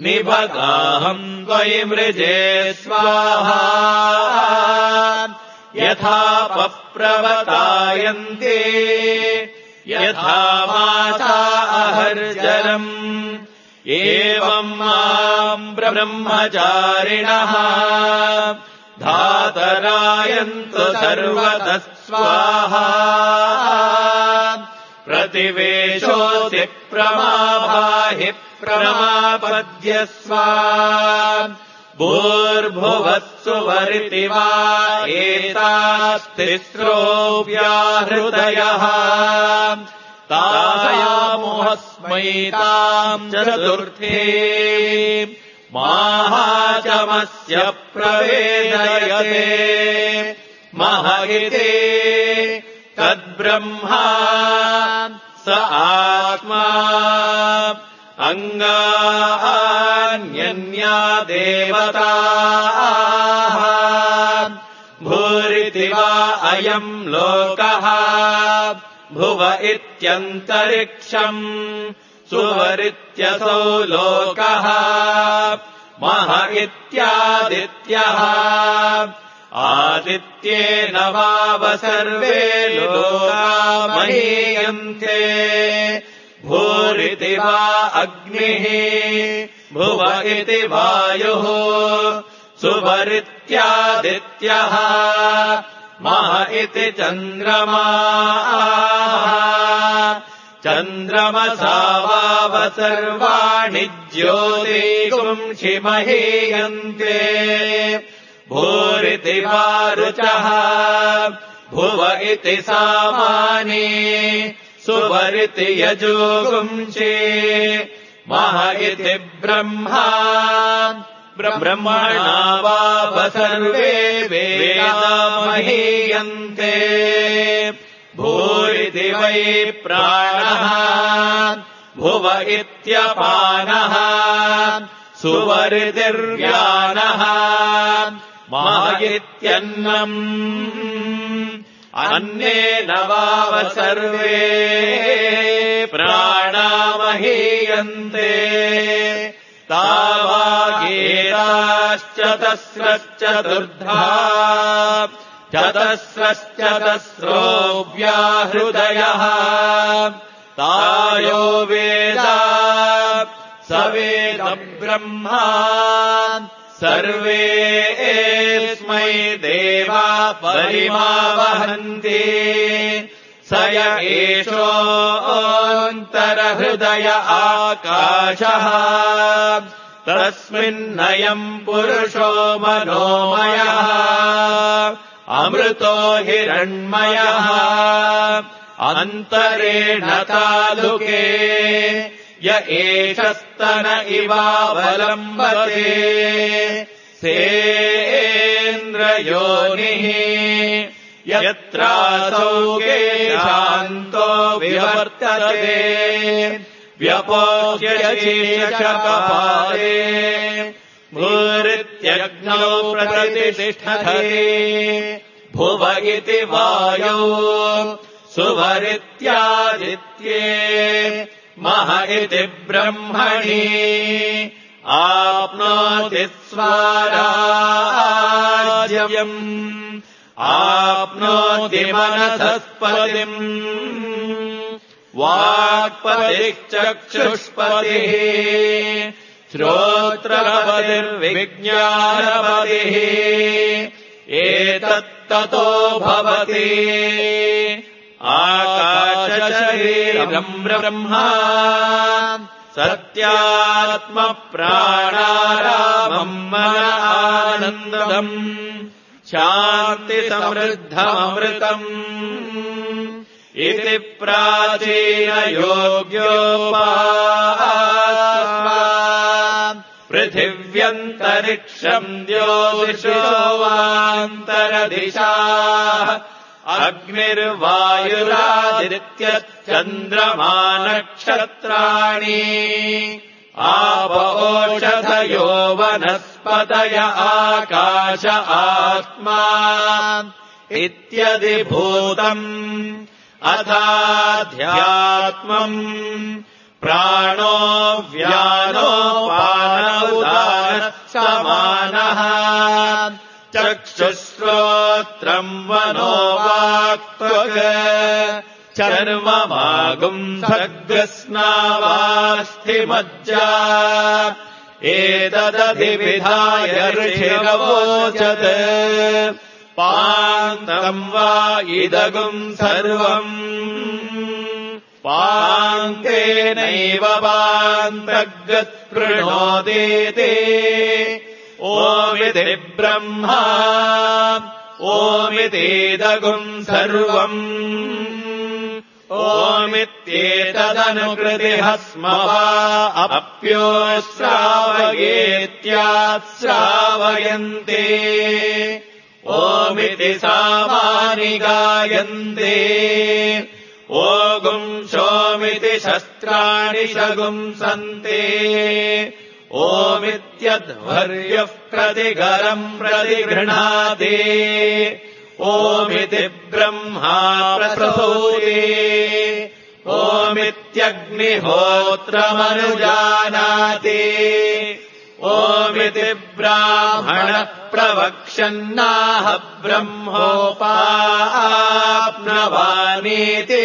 निभगाहम् त्वयि मृजे स्वाहा यथा पप्रवतायन्ते यथा मासा अहर्जरम् एवम् माम् ब्रह्मचारिणः धातरायन्तु सर्वतः स्वाहा प्रतिवेशोऽसि प्रमाभाहि प्रमापद्यस्व भूर्भुवत्सु वरिति वा एतास्तिस्रो व्याहृदयः तायामुहस्मै ताम् चतुर्थे माहाचमस्य प्रवेदयते महगिते तद्ब्रह्मा स आत्मा अङ्गान्यन्या देवताः भूरिति वा अयम् लोकः भुव इत्यन्तरिक्षम् सुवरित्यसौ लोकः मह इत्यादित्यः आदित्येन वाव सर्वे लोका महीयन्ते भूरिति वा अग्निः भुव इति वायुः सुवरित्यादित्यः मह इति चन्द्रमाः चन्द्रमसा वाव सर्वाणि ज्योतिगुंषि महीयन्ते भूरिति वा रुचः भुव इति सामानि सुवरिति यजुगुंषि मह इति ब्रह्मा ब्रह्मणा वाव सर्वे वेदा महीयन्ते भूरिति वै प्राणः भुव इत्यपानः सुवरितिर्व्यानः मह इत्यन्नम् अन्नेन वाव सर्वे प्राणा महीयन्ते तावागेताश्चतस्रश्चतुर्धा चतस्रश्चतस्रो व्याहृदयः तायो वेद स वेद ब्रह्मा सर्वे एस्मै देवा परिमावहन्ति स य एषोऽन्तरहृदय आकाशः तस्मिन्नयम् पुरुषो मनोमयः अमृतो हिरण्मयः अन्तरेण तालुके य एष स्तन इवावलम्बते सेन्द्रयोनिः यत्रासौ गेशान्तो विवर्तते व्यपोष्यशेषकपाले भूरित्यग्नौ प्रतिष्ठते भुव इति वायौ सुवरित्यादित्ये मह इति ब्रह्मणि आप्नोति स्वाराज्यम् आप्नोति मनसस्पतिम् वाक्पतिश्चक्षुष्पतिः श्रोत्रपतिर्विज्ञानपतिः एतत्ततो भवति आकाशशरीरम् ब्रह्मा सत्यात्मप्राणारामम् मन आनन्दम् शान्तिसमृद्धममृतम् इति प्राचीनयोग्योपास्मा पृथिव्यन्तरिक्षम् द्योतिषोऽवान्तरदिशाः अग्निर्वायुरादित्यश्चन्द्रमा नक्षत्राणि आवोषधयो वनस्पतय आकाश आत्मा इत्यधिभूतम् अथाध्यात्मम् प्राणो व्यानो पानौदानः समानः चक्षुश्रोत्रम् मगुम् सर्गस्नावास्थिमज्जा एतदधिविधाय ऋषिरवोचत् पान्तम् वा इदगुम् सर्वम् पान्तेनैव पान्तगत्पृणोदेते ओमिति ब्रह्मा ओमितेदगुम् सर्वम् ओमित्येतदनुकृतिः स्म वा अप्यो श्रावयेत्याश्रावयन्ते ओमिति सामानि गायन्ते ओगुम् शोमिति शस्त्राणि शगुंसन्ते ओमित्यध्वर्यः प्रतिगरम् प्रतिगृह्णाति ओमिति ब्रह्मा प्रसूते ओमित्यग्निहोत्रमनुजानाति ओमिति ब्राह्मणः प्रवक्ष्यन्नाह ब्रह्मोपाप्नवानीति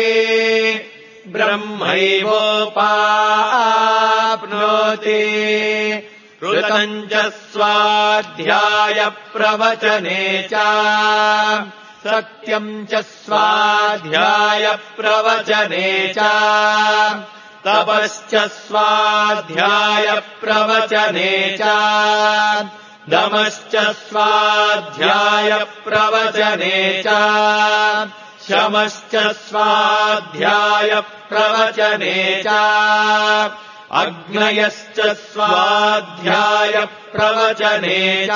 ब्रह्मैवोपाप्नोति ऋतम् च स्वाध्याय प्रवचने च सत्यम् च स्वाध्याय प्रवचने च तपश्च स्वाध्याय प्रवचने च दमश्च स्वाध्याय प्रवचने च शमश्च स्वाध्याय प्रवचने च अग्नयश्च स्वाध्याय प्रवचने च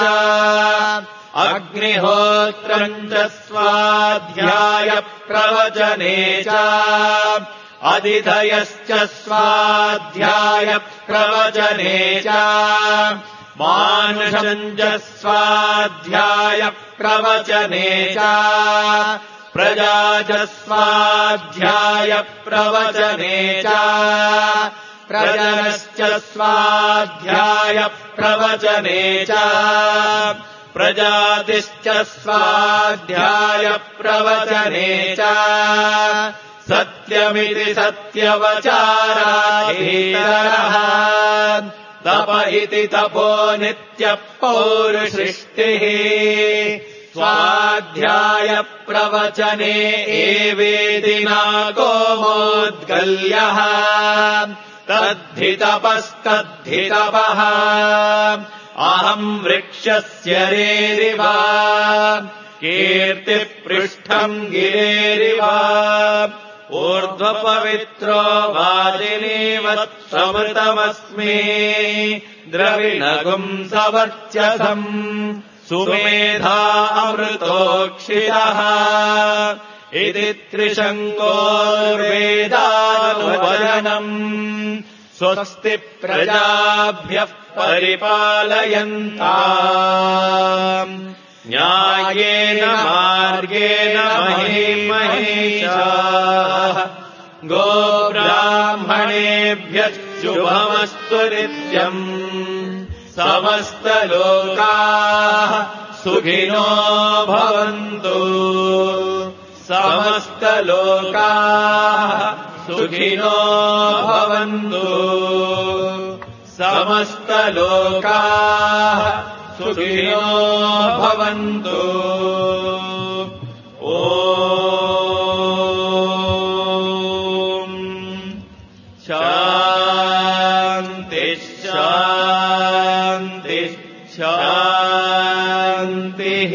अग्निहोत्रम् च स्वाध्याय प्रवचने च अदितयश्च स्वाध्याय प्रवचने च मानुषम् च स्वाध्याय प्रवचने च प्रजा च स्वाध्याय प्रवचने च प्रजनश्च स्वाध्याय प्रवचने च प्रजातिश्च स्वाध्याय प्रवचने च सत्यमिति सत्यवचाराधीतरः तप इति तपो नित्यः पौरुषृष्टिः स्वाध्याय प्रवचने एवेति नाको मोद्गल्यः तद्धि तपस्तद्धि तपः अहम् वृक्षस्य रेरिव कीर्तिपृष्ठम् गिरेरिव ऊर्ध्वपवित्रो वाजिनीवत् समृतमस्मि द्रविणगुम् सवर्चसम् सुमेधा अमृतोक्षितः इति त्रिशङ्कोर्वेदानुवचनम् स्वस्ति प्रजाभ्यः परिपालयन्ताम् न्यायेन मार्गेण महीमहेशाः गोब्राह्मणेभ्यः शुभमस्तु नित्यम् समस्तलोकाः सुखिनो भवन्तु समस्तलोकाः सुखिनो भवन्तु समस्तलोकाः सुखिनो भवन्तु ॐ शान्ति शान्ति शान्तिः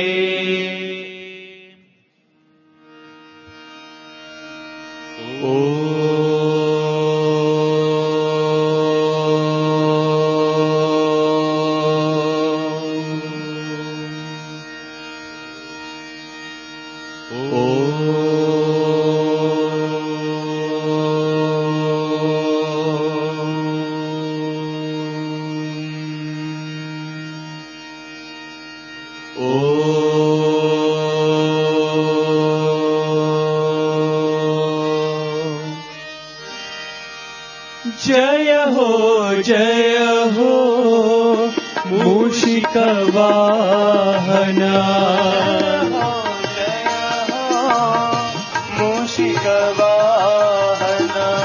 जय हो जय हो मूषिकवाहना मूषिकवाहना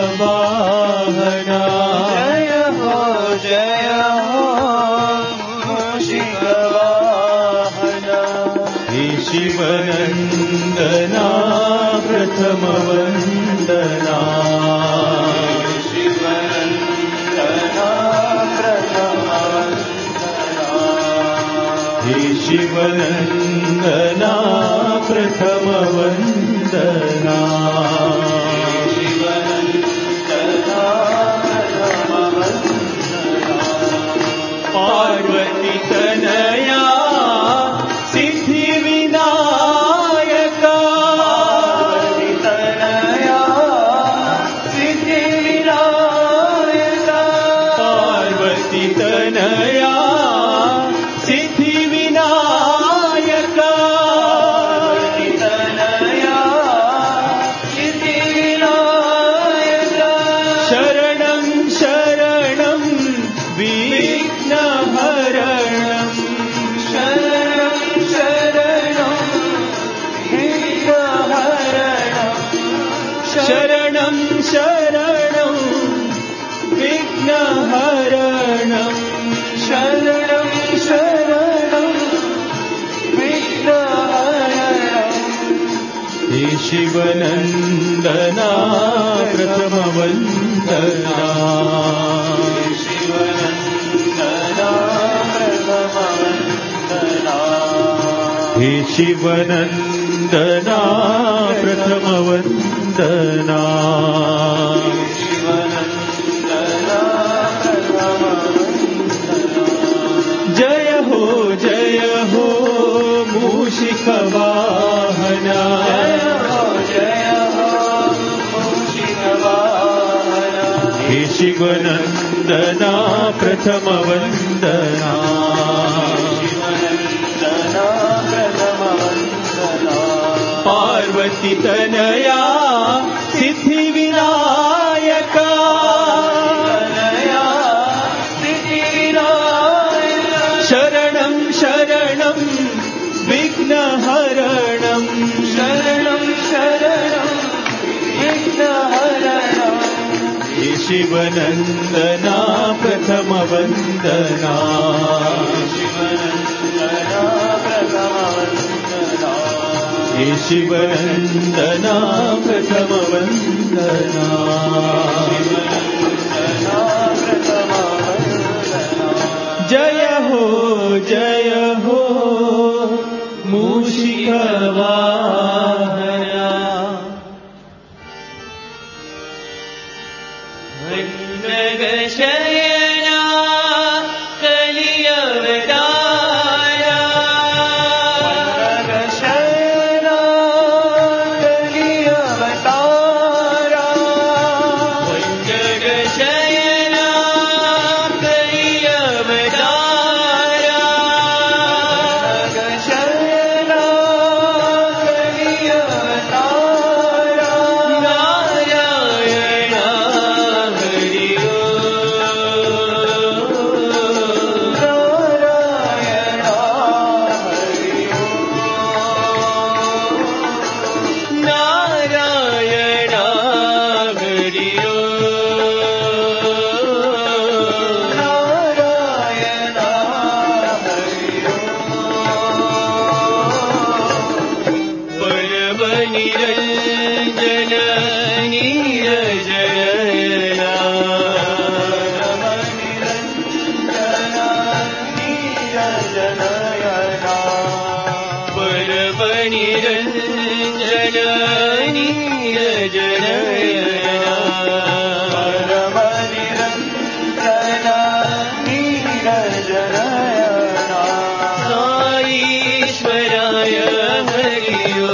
वाहना जय हो जय हो मूषिक वाहना हे शिवनन्दना प्रथम वन्दना शिवनन्दना प्रथम वन्दना हे शिवनन्दना प्रथम वन्दना शिवनन्दना प्रथम वन्दना पार्वती तनया सिद्धि विनायका तनया सिद्धि विनायका पार्वती तनया सिद्धि विनायका तनया सिद्धि विनायका शरणं शरणं विघ्नहरणं शरणं शरणं विघ्नहरणं शरणं शरणं विघ्नहरणं शरणं शरणं विघ्नहरणं हे शिवनन्दना प्रथम वन्दना शिवनन्दना प्रथम वन्दना हे शिवनन्दना प्रथम वन्दना शिवनन्दना प्रथम वन्दना जय हो जय हो मूषिक वाहना जय हो जय हो मूषिक वाहना हे शिवनन्दना प्रथम वन्दना शिवनन्दना प्रथम वन्दना पार्वती तनया सिद्धि विनायका तनया सिद्धि विनायका शरणं शरणं विघ्नहरणं शरणं शरणं विघ्नहरणं हे शिवनन्दना प्रथम वन्दना शिवनन्दना प्रथम वन्दना हे शिवनन्दना प्रथम वन्दना शिवनन्दना प्रथम वन्दना जय हो जय हो मूषिक वाहना वन्दगशयना कलियवतारा वन्दगशयना कलियवतारा वन्दगशयना कलियवतारा वन्दगशयना कलियवतारा नारायण हरि नारायण हरि नारायण हरि परम निरंजन नीरजयना परम निरंजन नीरजयना परम निरंजन नीरजयना साईश्वराय हरियो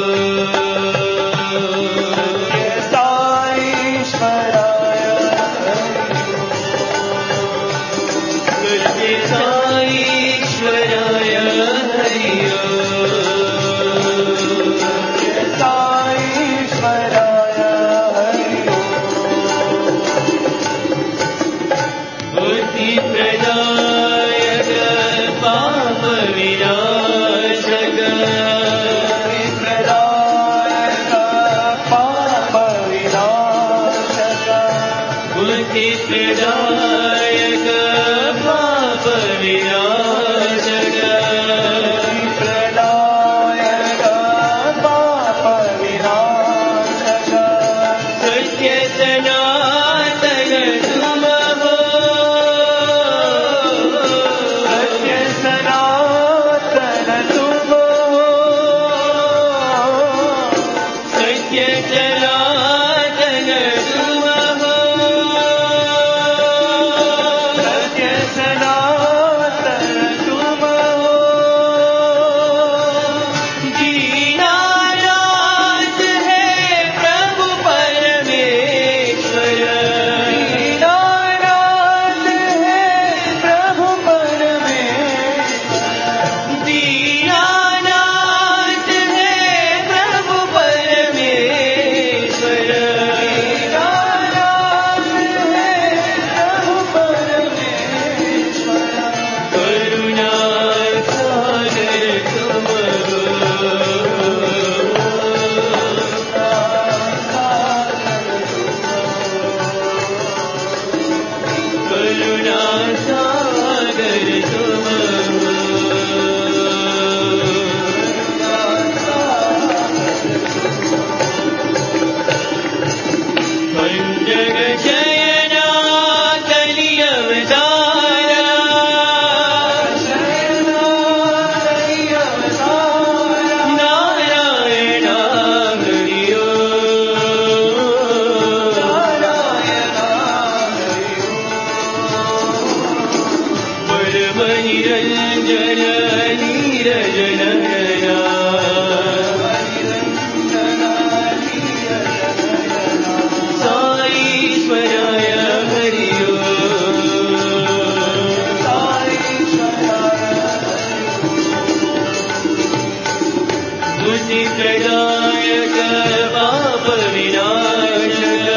साईश्वराय साईश्वराय हरियो साईश्वराय हरियो सिद्धिप्रदायक पाप विनाशक प्रदायक पाप विनाशक सत्य सनातन तुम हो सत्य सनातन तुम हो सत्य सनातन तुम हो सत्य सनातन तुम हो दीनानाथ है प्रभु परमेश्वर दीनानाथ है प्रभु परमेश्वर दीनानाथ है प्रभु परमेश्वर दीनानाथ है प्रभु परमेश्वर करुणा सागर तुम करुणा सागर तुम पंजग शयना कलि अवतारा नारायण हरियो परम निरंजन नीरज नयना साईश्वराय हरियो बुद्धि प्रदायक पाप विनाशक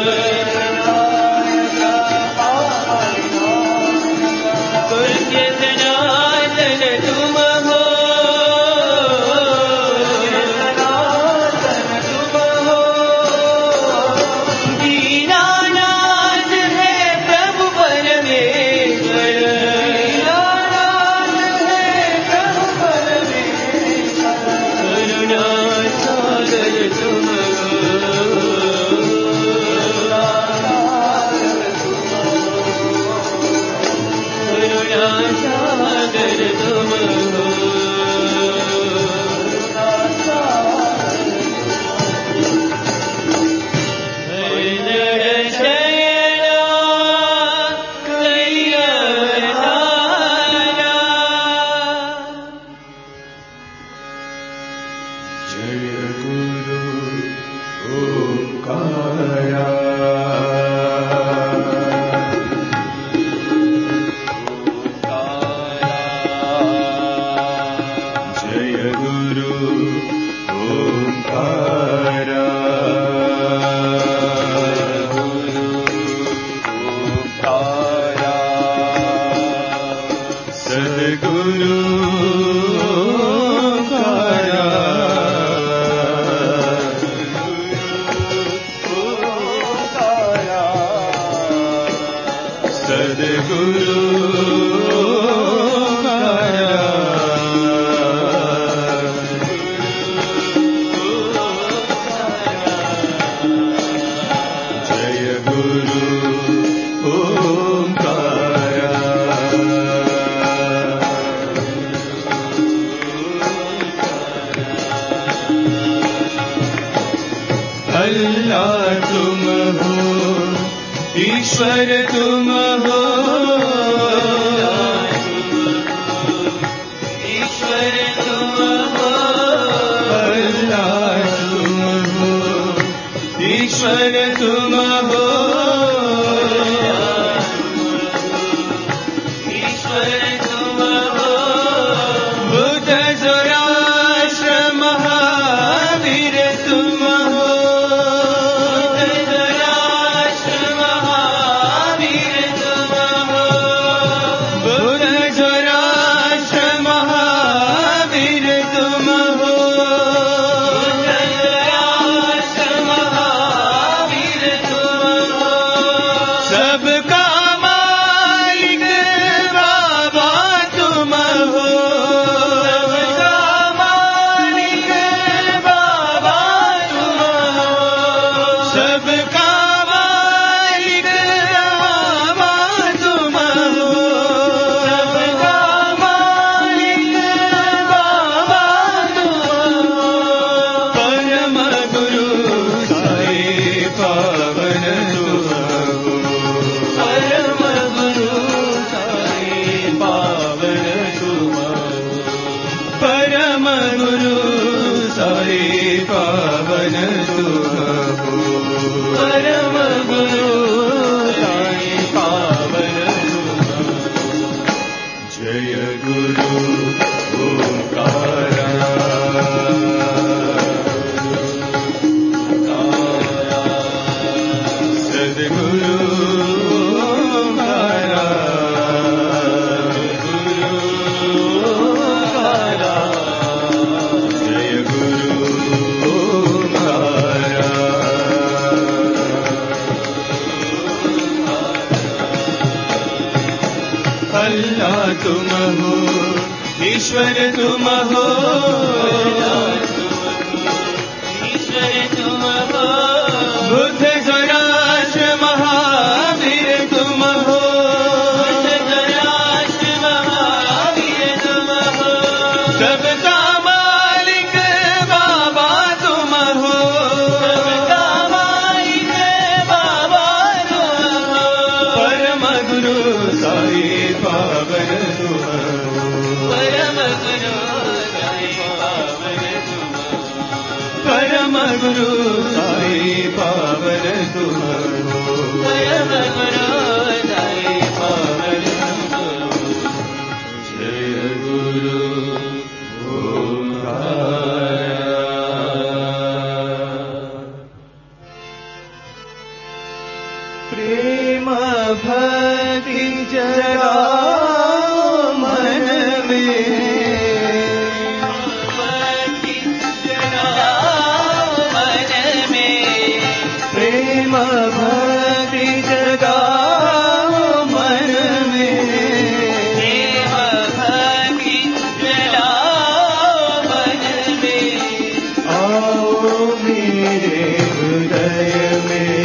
सत्य सनातन तुम हो दीनानाथ है प्रभु परमेश्वर करुणा सागर तुम करुणा सागर तुम हरिजन शयना कलि अवतारा जय गुरु ओंकारा जय गुरु ओंकारा सद्गुरु ओंकारा सद्गुरु ओंकारा जय गुरु ओंकारा अल्लाह तुम हो ईश्वर तुम हो ईश्वर तुम हो अल्लाह तुम हो ईश्वर तुम हो ईश्वर तुम हो बुद्ध जोराष्ट्र महावीर तुम हो धराष्ट्र महावीर तुम हो बुद्ध जोराष्ट्र महावीर तुम हो धराष्ट्र महावीर तुम हो सबका मालिक बाबा तुम हो, सबका मालिक बाबा तुम हो। परम गुरु साई पावन तुम हो, परम गुरु साई पावन तुम हो, परम गुरु साई पावन तुम हो, परम गुरु साई पावन तुम हो। जय गुरु ओंकारा, सद्गुरु ओंकारा, गुरु ओंकारा, जय गुरु ओंकारा। अल्लाह तुम हो, ईश्वर तुम हो, ईश्वर तुम हो। बुद्ध स्वराष्ट्र महावीर तुम हो, बुद्ध स्वराष्ट्र महावीर तुम हो। सबका मालिक बाबा तुम हो, सबका मालिक बाबा तुम हो। परम गुरु साई पावन तुम हो, परम गुरु साई पावन तुम हो, परम गुरु साई पावन तुम हो, परम गुरु साई पावन तुम हो। जय गुरु ओंकारा। प्रेम भक्ति जगाओ मन में, भक्ति जगाओ मन में, प्रेम भक्ति जगाओ मन में, प्रेम भक्ति जगाओ मन में। आओ मेरे हृदय में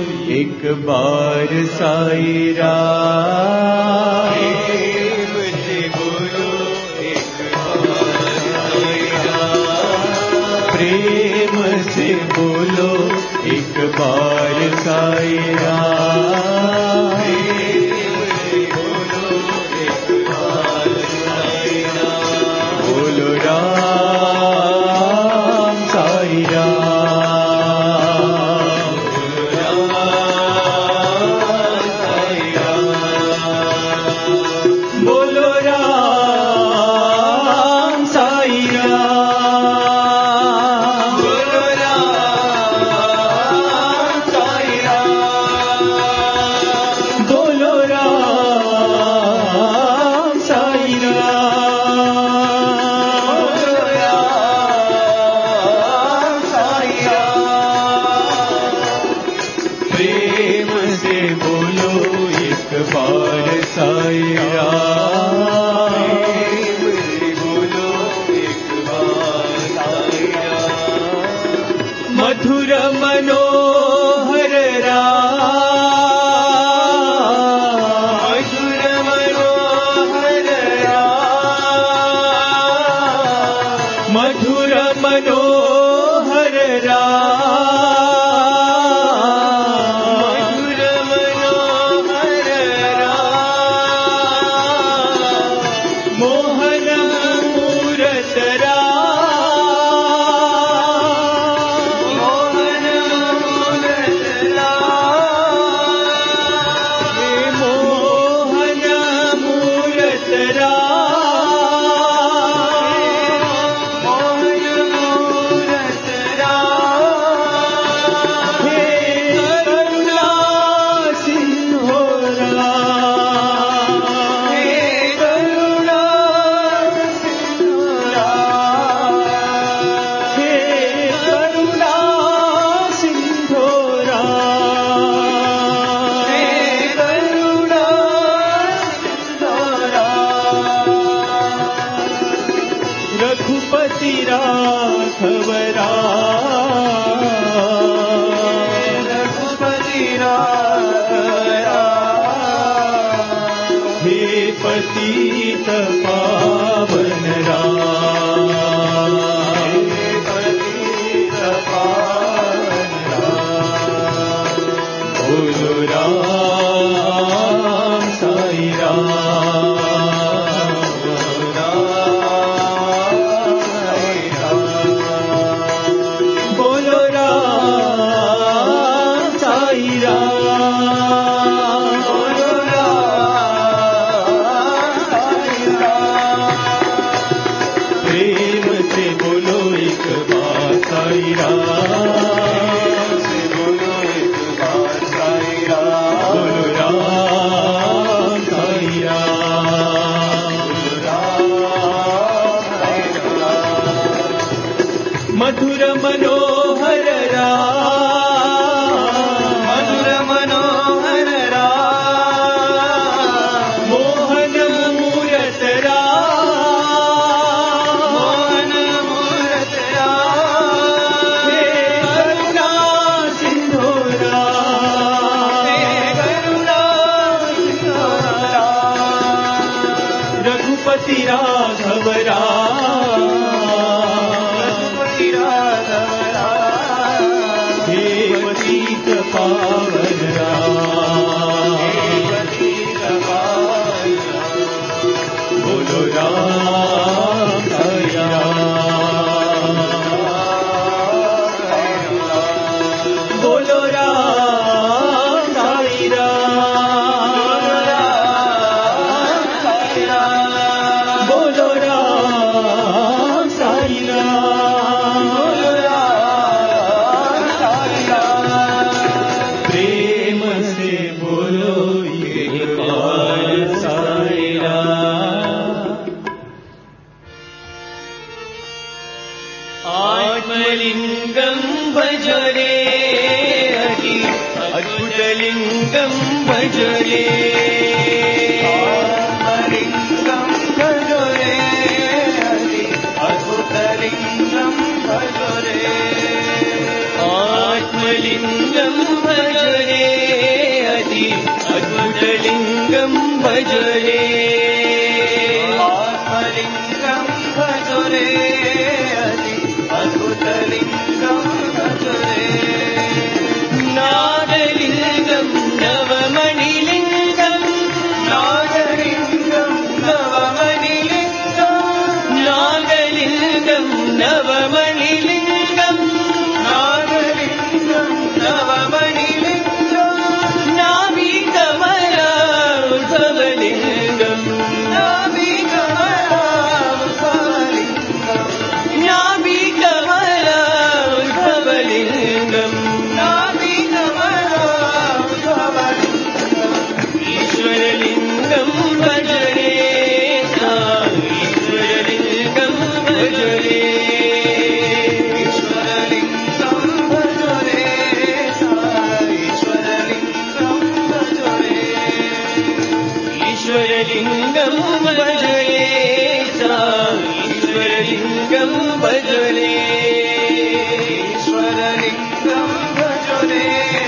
एक बार साई राम। प्रेम से बोलो एक बार साई राम। प्रेम से बोलो एक बार साई राम। प्रेम से बोलो एक बार साई राम। बोलो राम साई राम। मधुर मनोहर राम। मधुर मनोहर राम। मधुर मनोहर राम। मधुर मनोहर राम। मोहन मूरत राम। रघुपति राघव राम। रघुपति राघव राम। हे पतित पावन राम। हे पतित पावन राम। बोलो राम साई राम। मधुर मनोहर राम। मधुर मनोहर राम। मोहन मूरत राम। मोहन मूरत राम। हे करुणा सिंधु राम। हे करुणा सिंधु राम। रघुपति राघव राम। हे पतित पावन राम। बोलो राम साई राम। बोलो राम साई राम। बोलो राम साई राम। प्रेम से बोलो एक बार साई राम। आत्मलिंगम भजरे हरि अद्भुतलिंगम भजरे। आत्मलिंगम भजरे हरि अद्भुतलिंगम भजरे। आत्मलिंगम भजरे భజరే ఆత్మలింగం భజరే అతి అద్భుతలింగం భజరే నాగలింగం నవమణిలింగం నాగలింగం నవమణిలింగం నాగలింగం నవమణిలింగం నాగలింగం నవమణిలింగం నాభికమల ఉద్భవలింగం నాభికమల ఉద్భవలింగం నాభికమల ఉద్భవలింగం నాభికమల ఉద్భవలింగం ఈశ్వరలింగం భజరే ఈశ్వరలింగం భజరే ఈశ్వరలింగం భజరే ఈశ్వరలింగం భజరే ఈశ్వరలింగం భజరే ఈశ్వరలింగం భజరే ఈశ్వరలింగం భజరే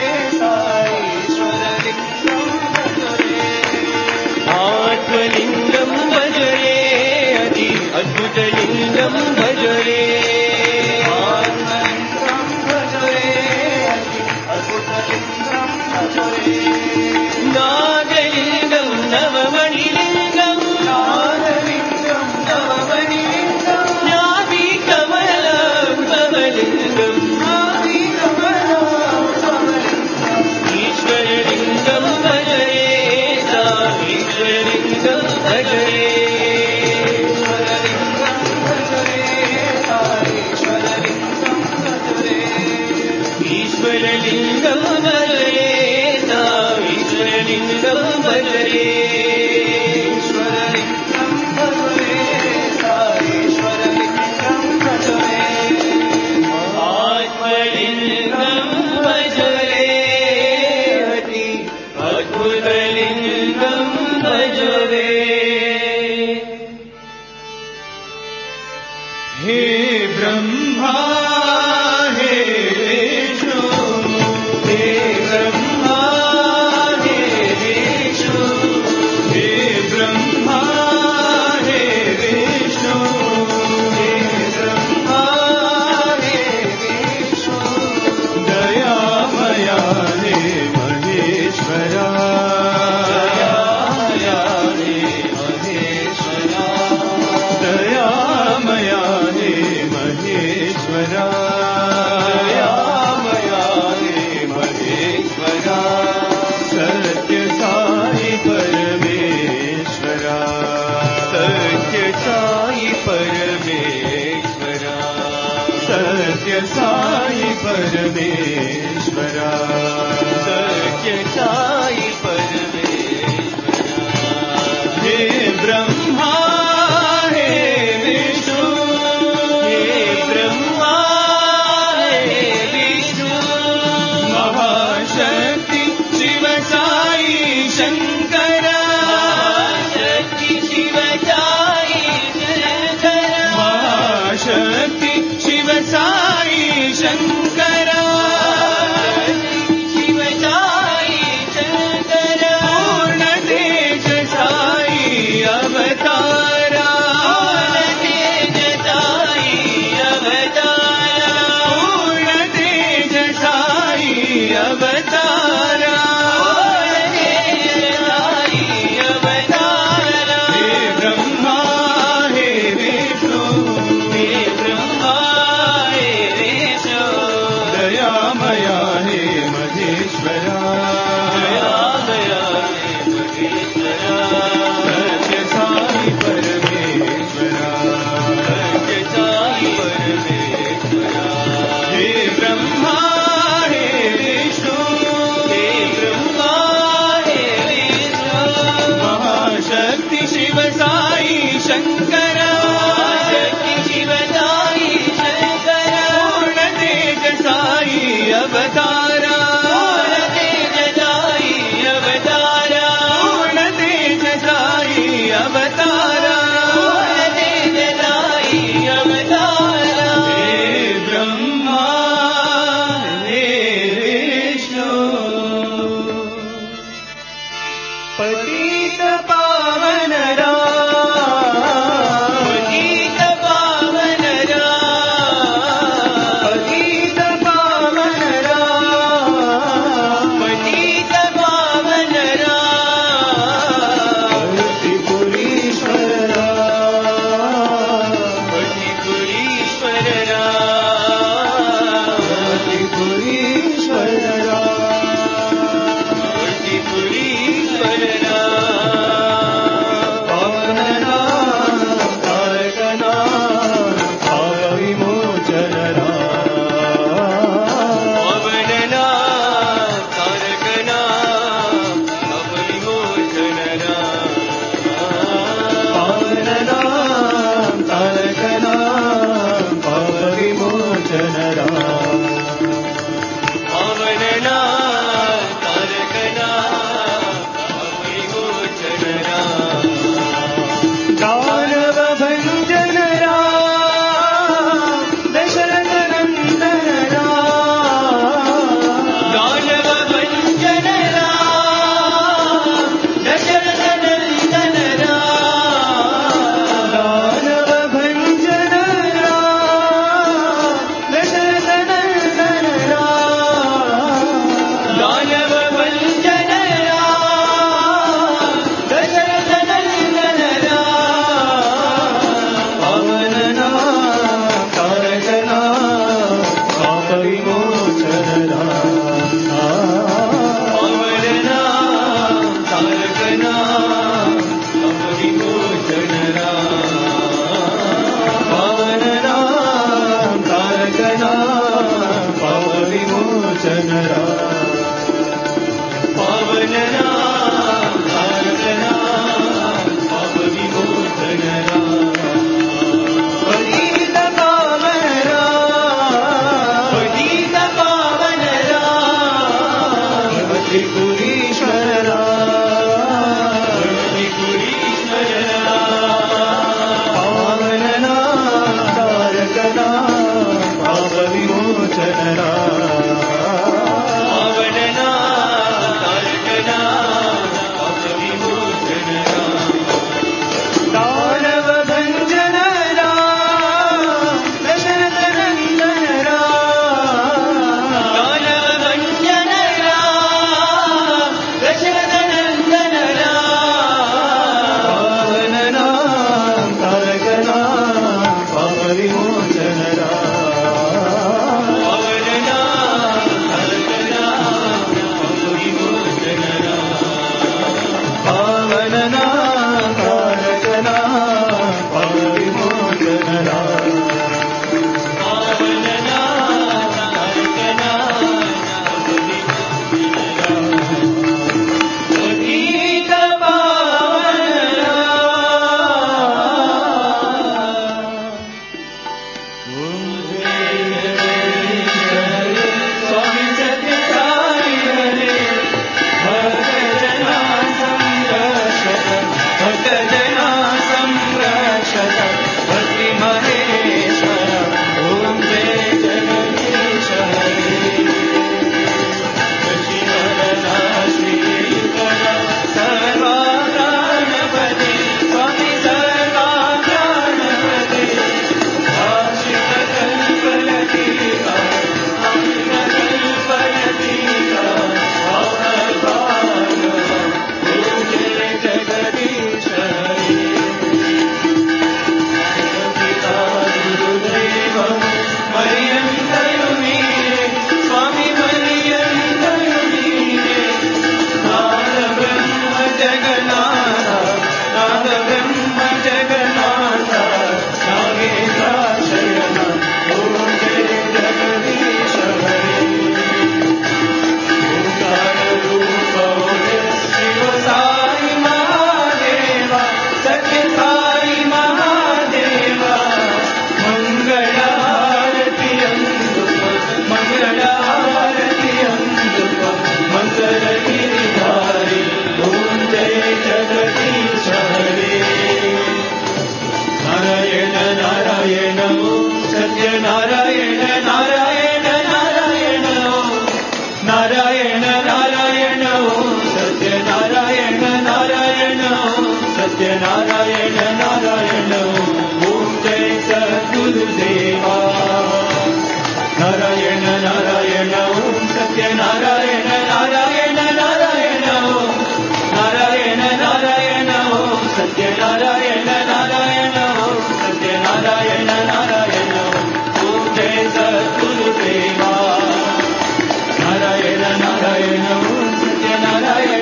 ఈశ్వరలింగం భజరే ఆత్మలింగం భజరే అతి అద్భుతలింగం భజరే ఆత్మలింగం భజరే అతి అద్భుతలింగం భజరే నాగలింగం నవమణిలింగం నాగలింగం నవమణిలింగం నాభికమల ఉద్భవలింగం నాభికమల ఉద్భవలింగం ఈశ్వరలింగం భజరే ఈశ్వరలింగం భజరే ఈశ్వరలింగం భజరే ఈశ్వరలింగం భజరే ఈశ్వరలింగం భజరే ఈశ్వరలింగం భజరే ఈశ్వరలింగం భజరే ఈశ్వరలింగం భజరే ఆత్మలింగం భజరే అతి అద్భుతలింగం భజరే हे ब्रह्मा हे विष्णु हे ब्रह्मा हे विष्णु हे ब्रह्मा हे विष्णु हे ब्रह्मा हे विष्णु दयामया हे महेश्वरा दयामया हे महेश्वरा दयामया हे महेश्वरा दयामया हे महेश्वरा सत्य साई परमेश्वरा सत्य साई परमेश्वरा सत्य साई परमेश्वरा सत्य साई परमेश्वरा हे ब्रह्मा हे विष्णु हे ब्रह्मा हे विष्णु महाशक्ति शिव साई शंकर महाशक्ति शिव साई शंकर महाशक्ति शिव साई शंकर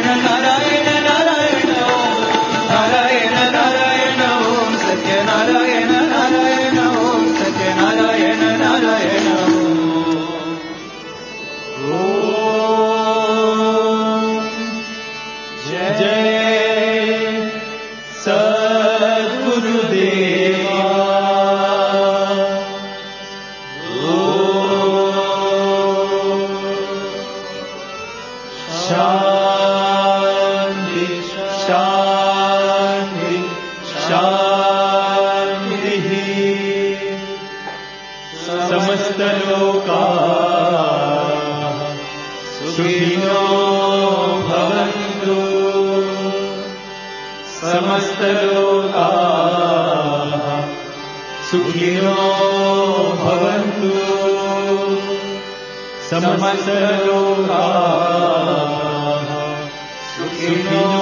नारायण नारायण ओम नारायण नारायण ओम सत्यनारायण नारायण ओम सत्यनारायण नारायण ओम जय जय सद्गुरुदेवा शांति शांति शांति समस्त लोकाः सुखिनो भवन्तु समस्त लोकाः सुखिनो भवन्तु समस्त लोकाः सुखिनो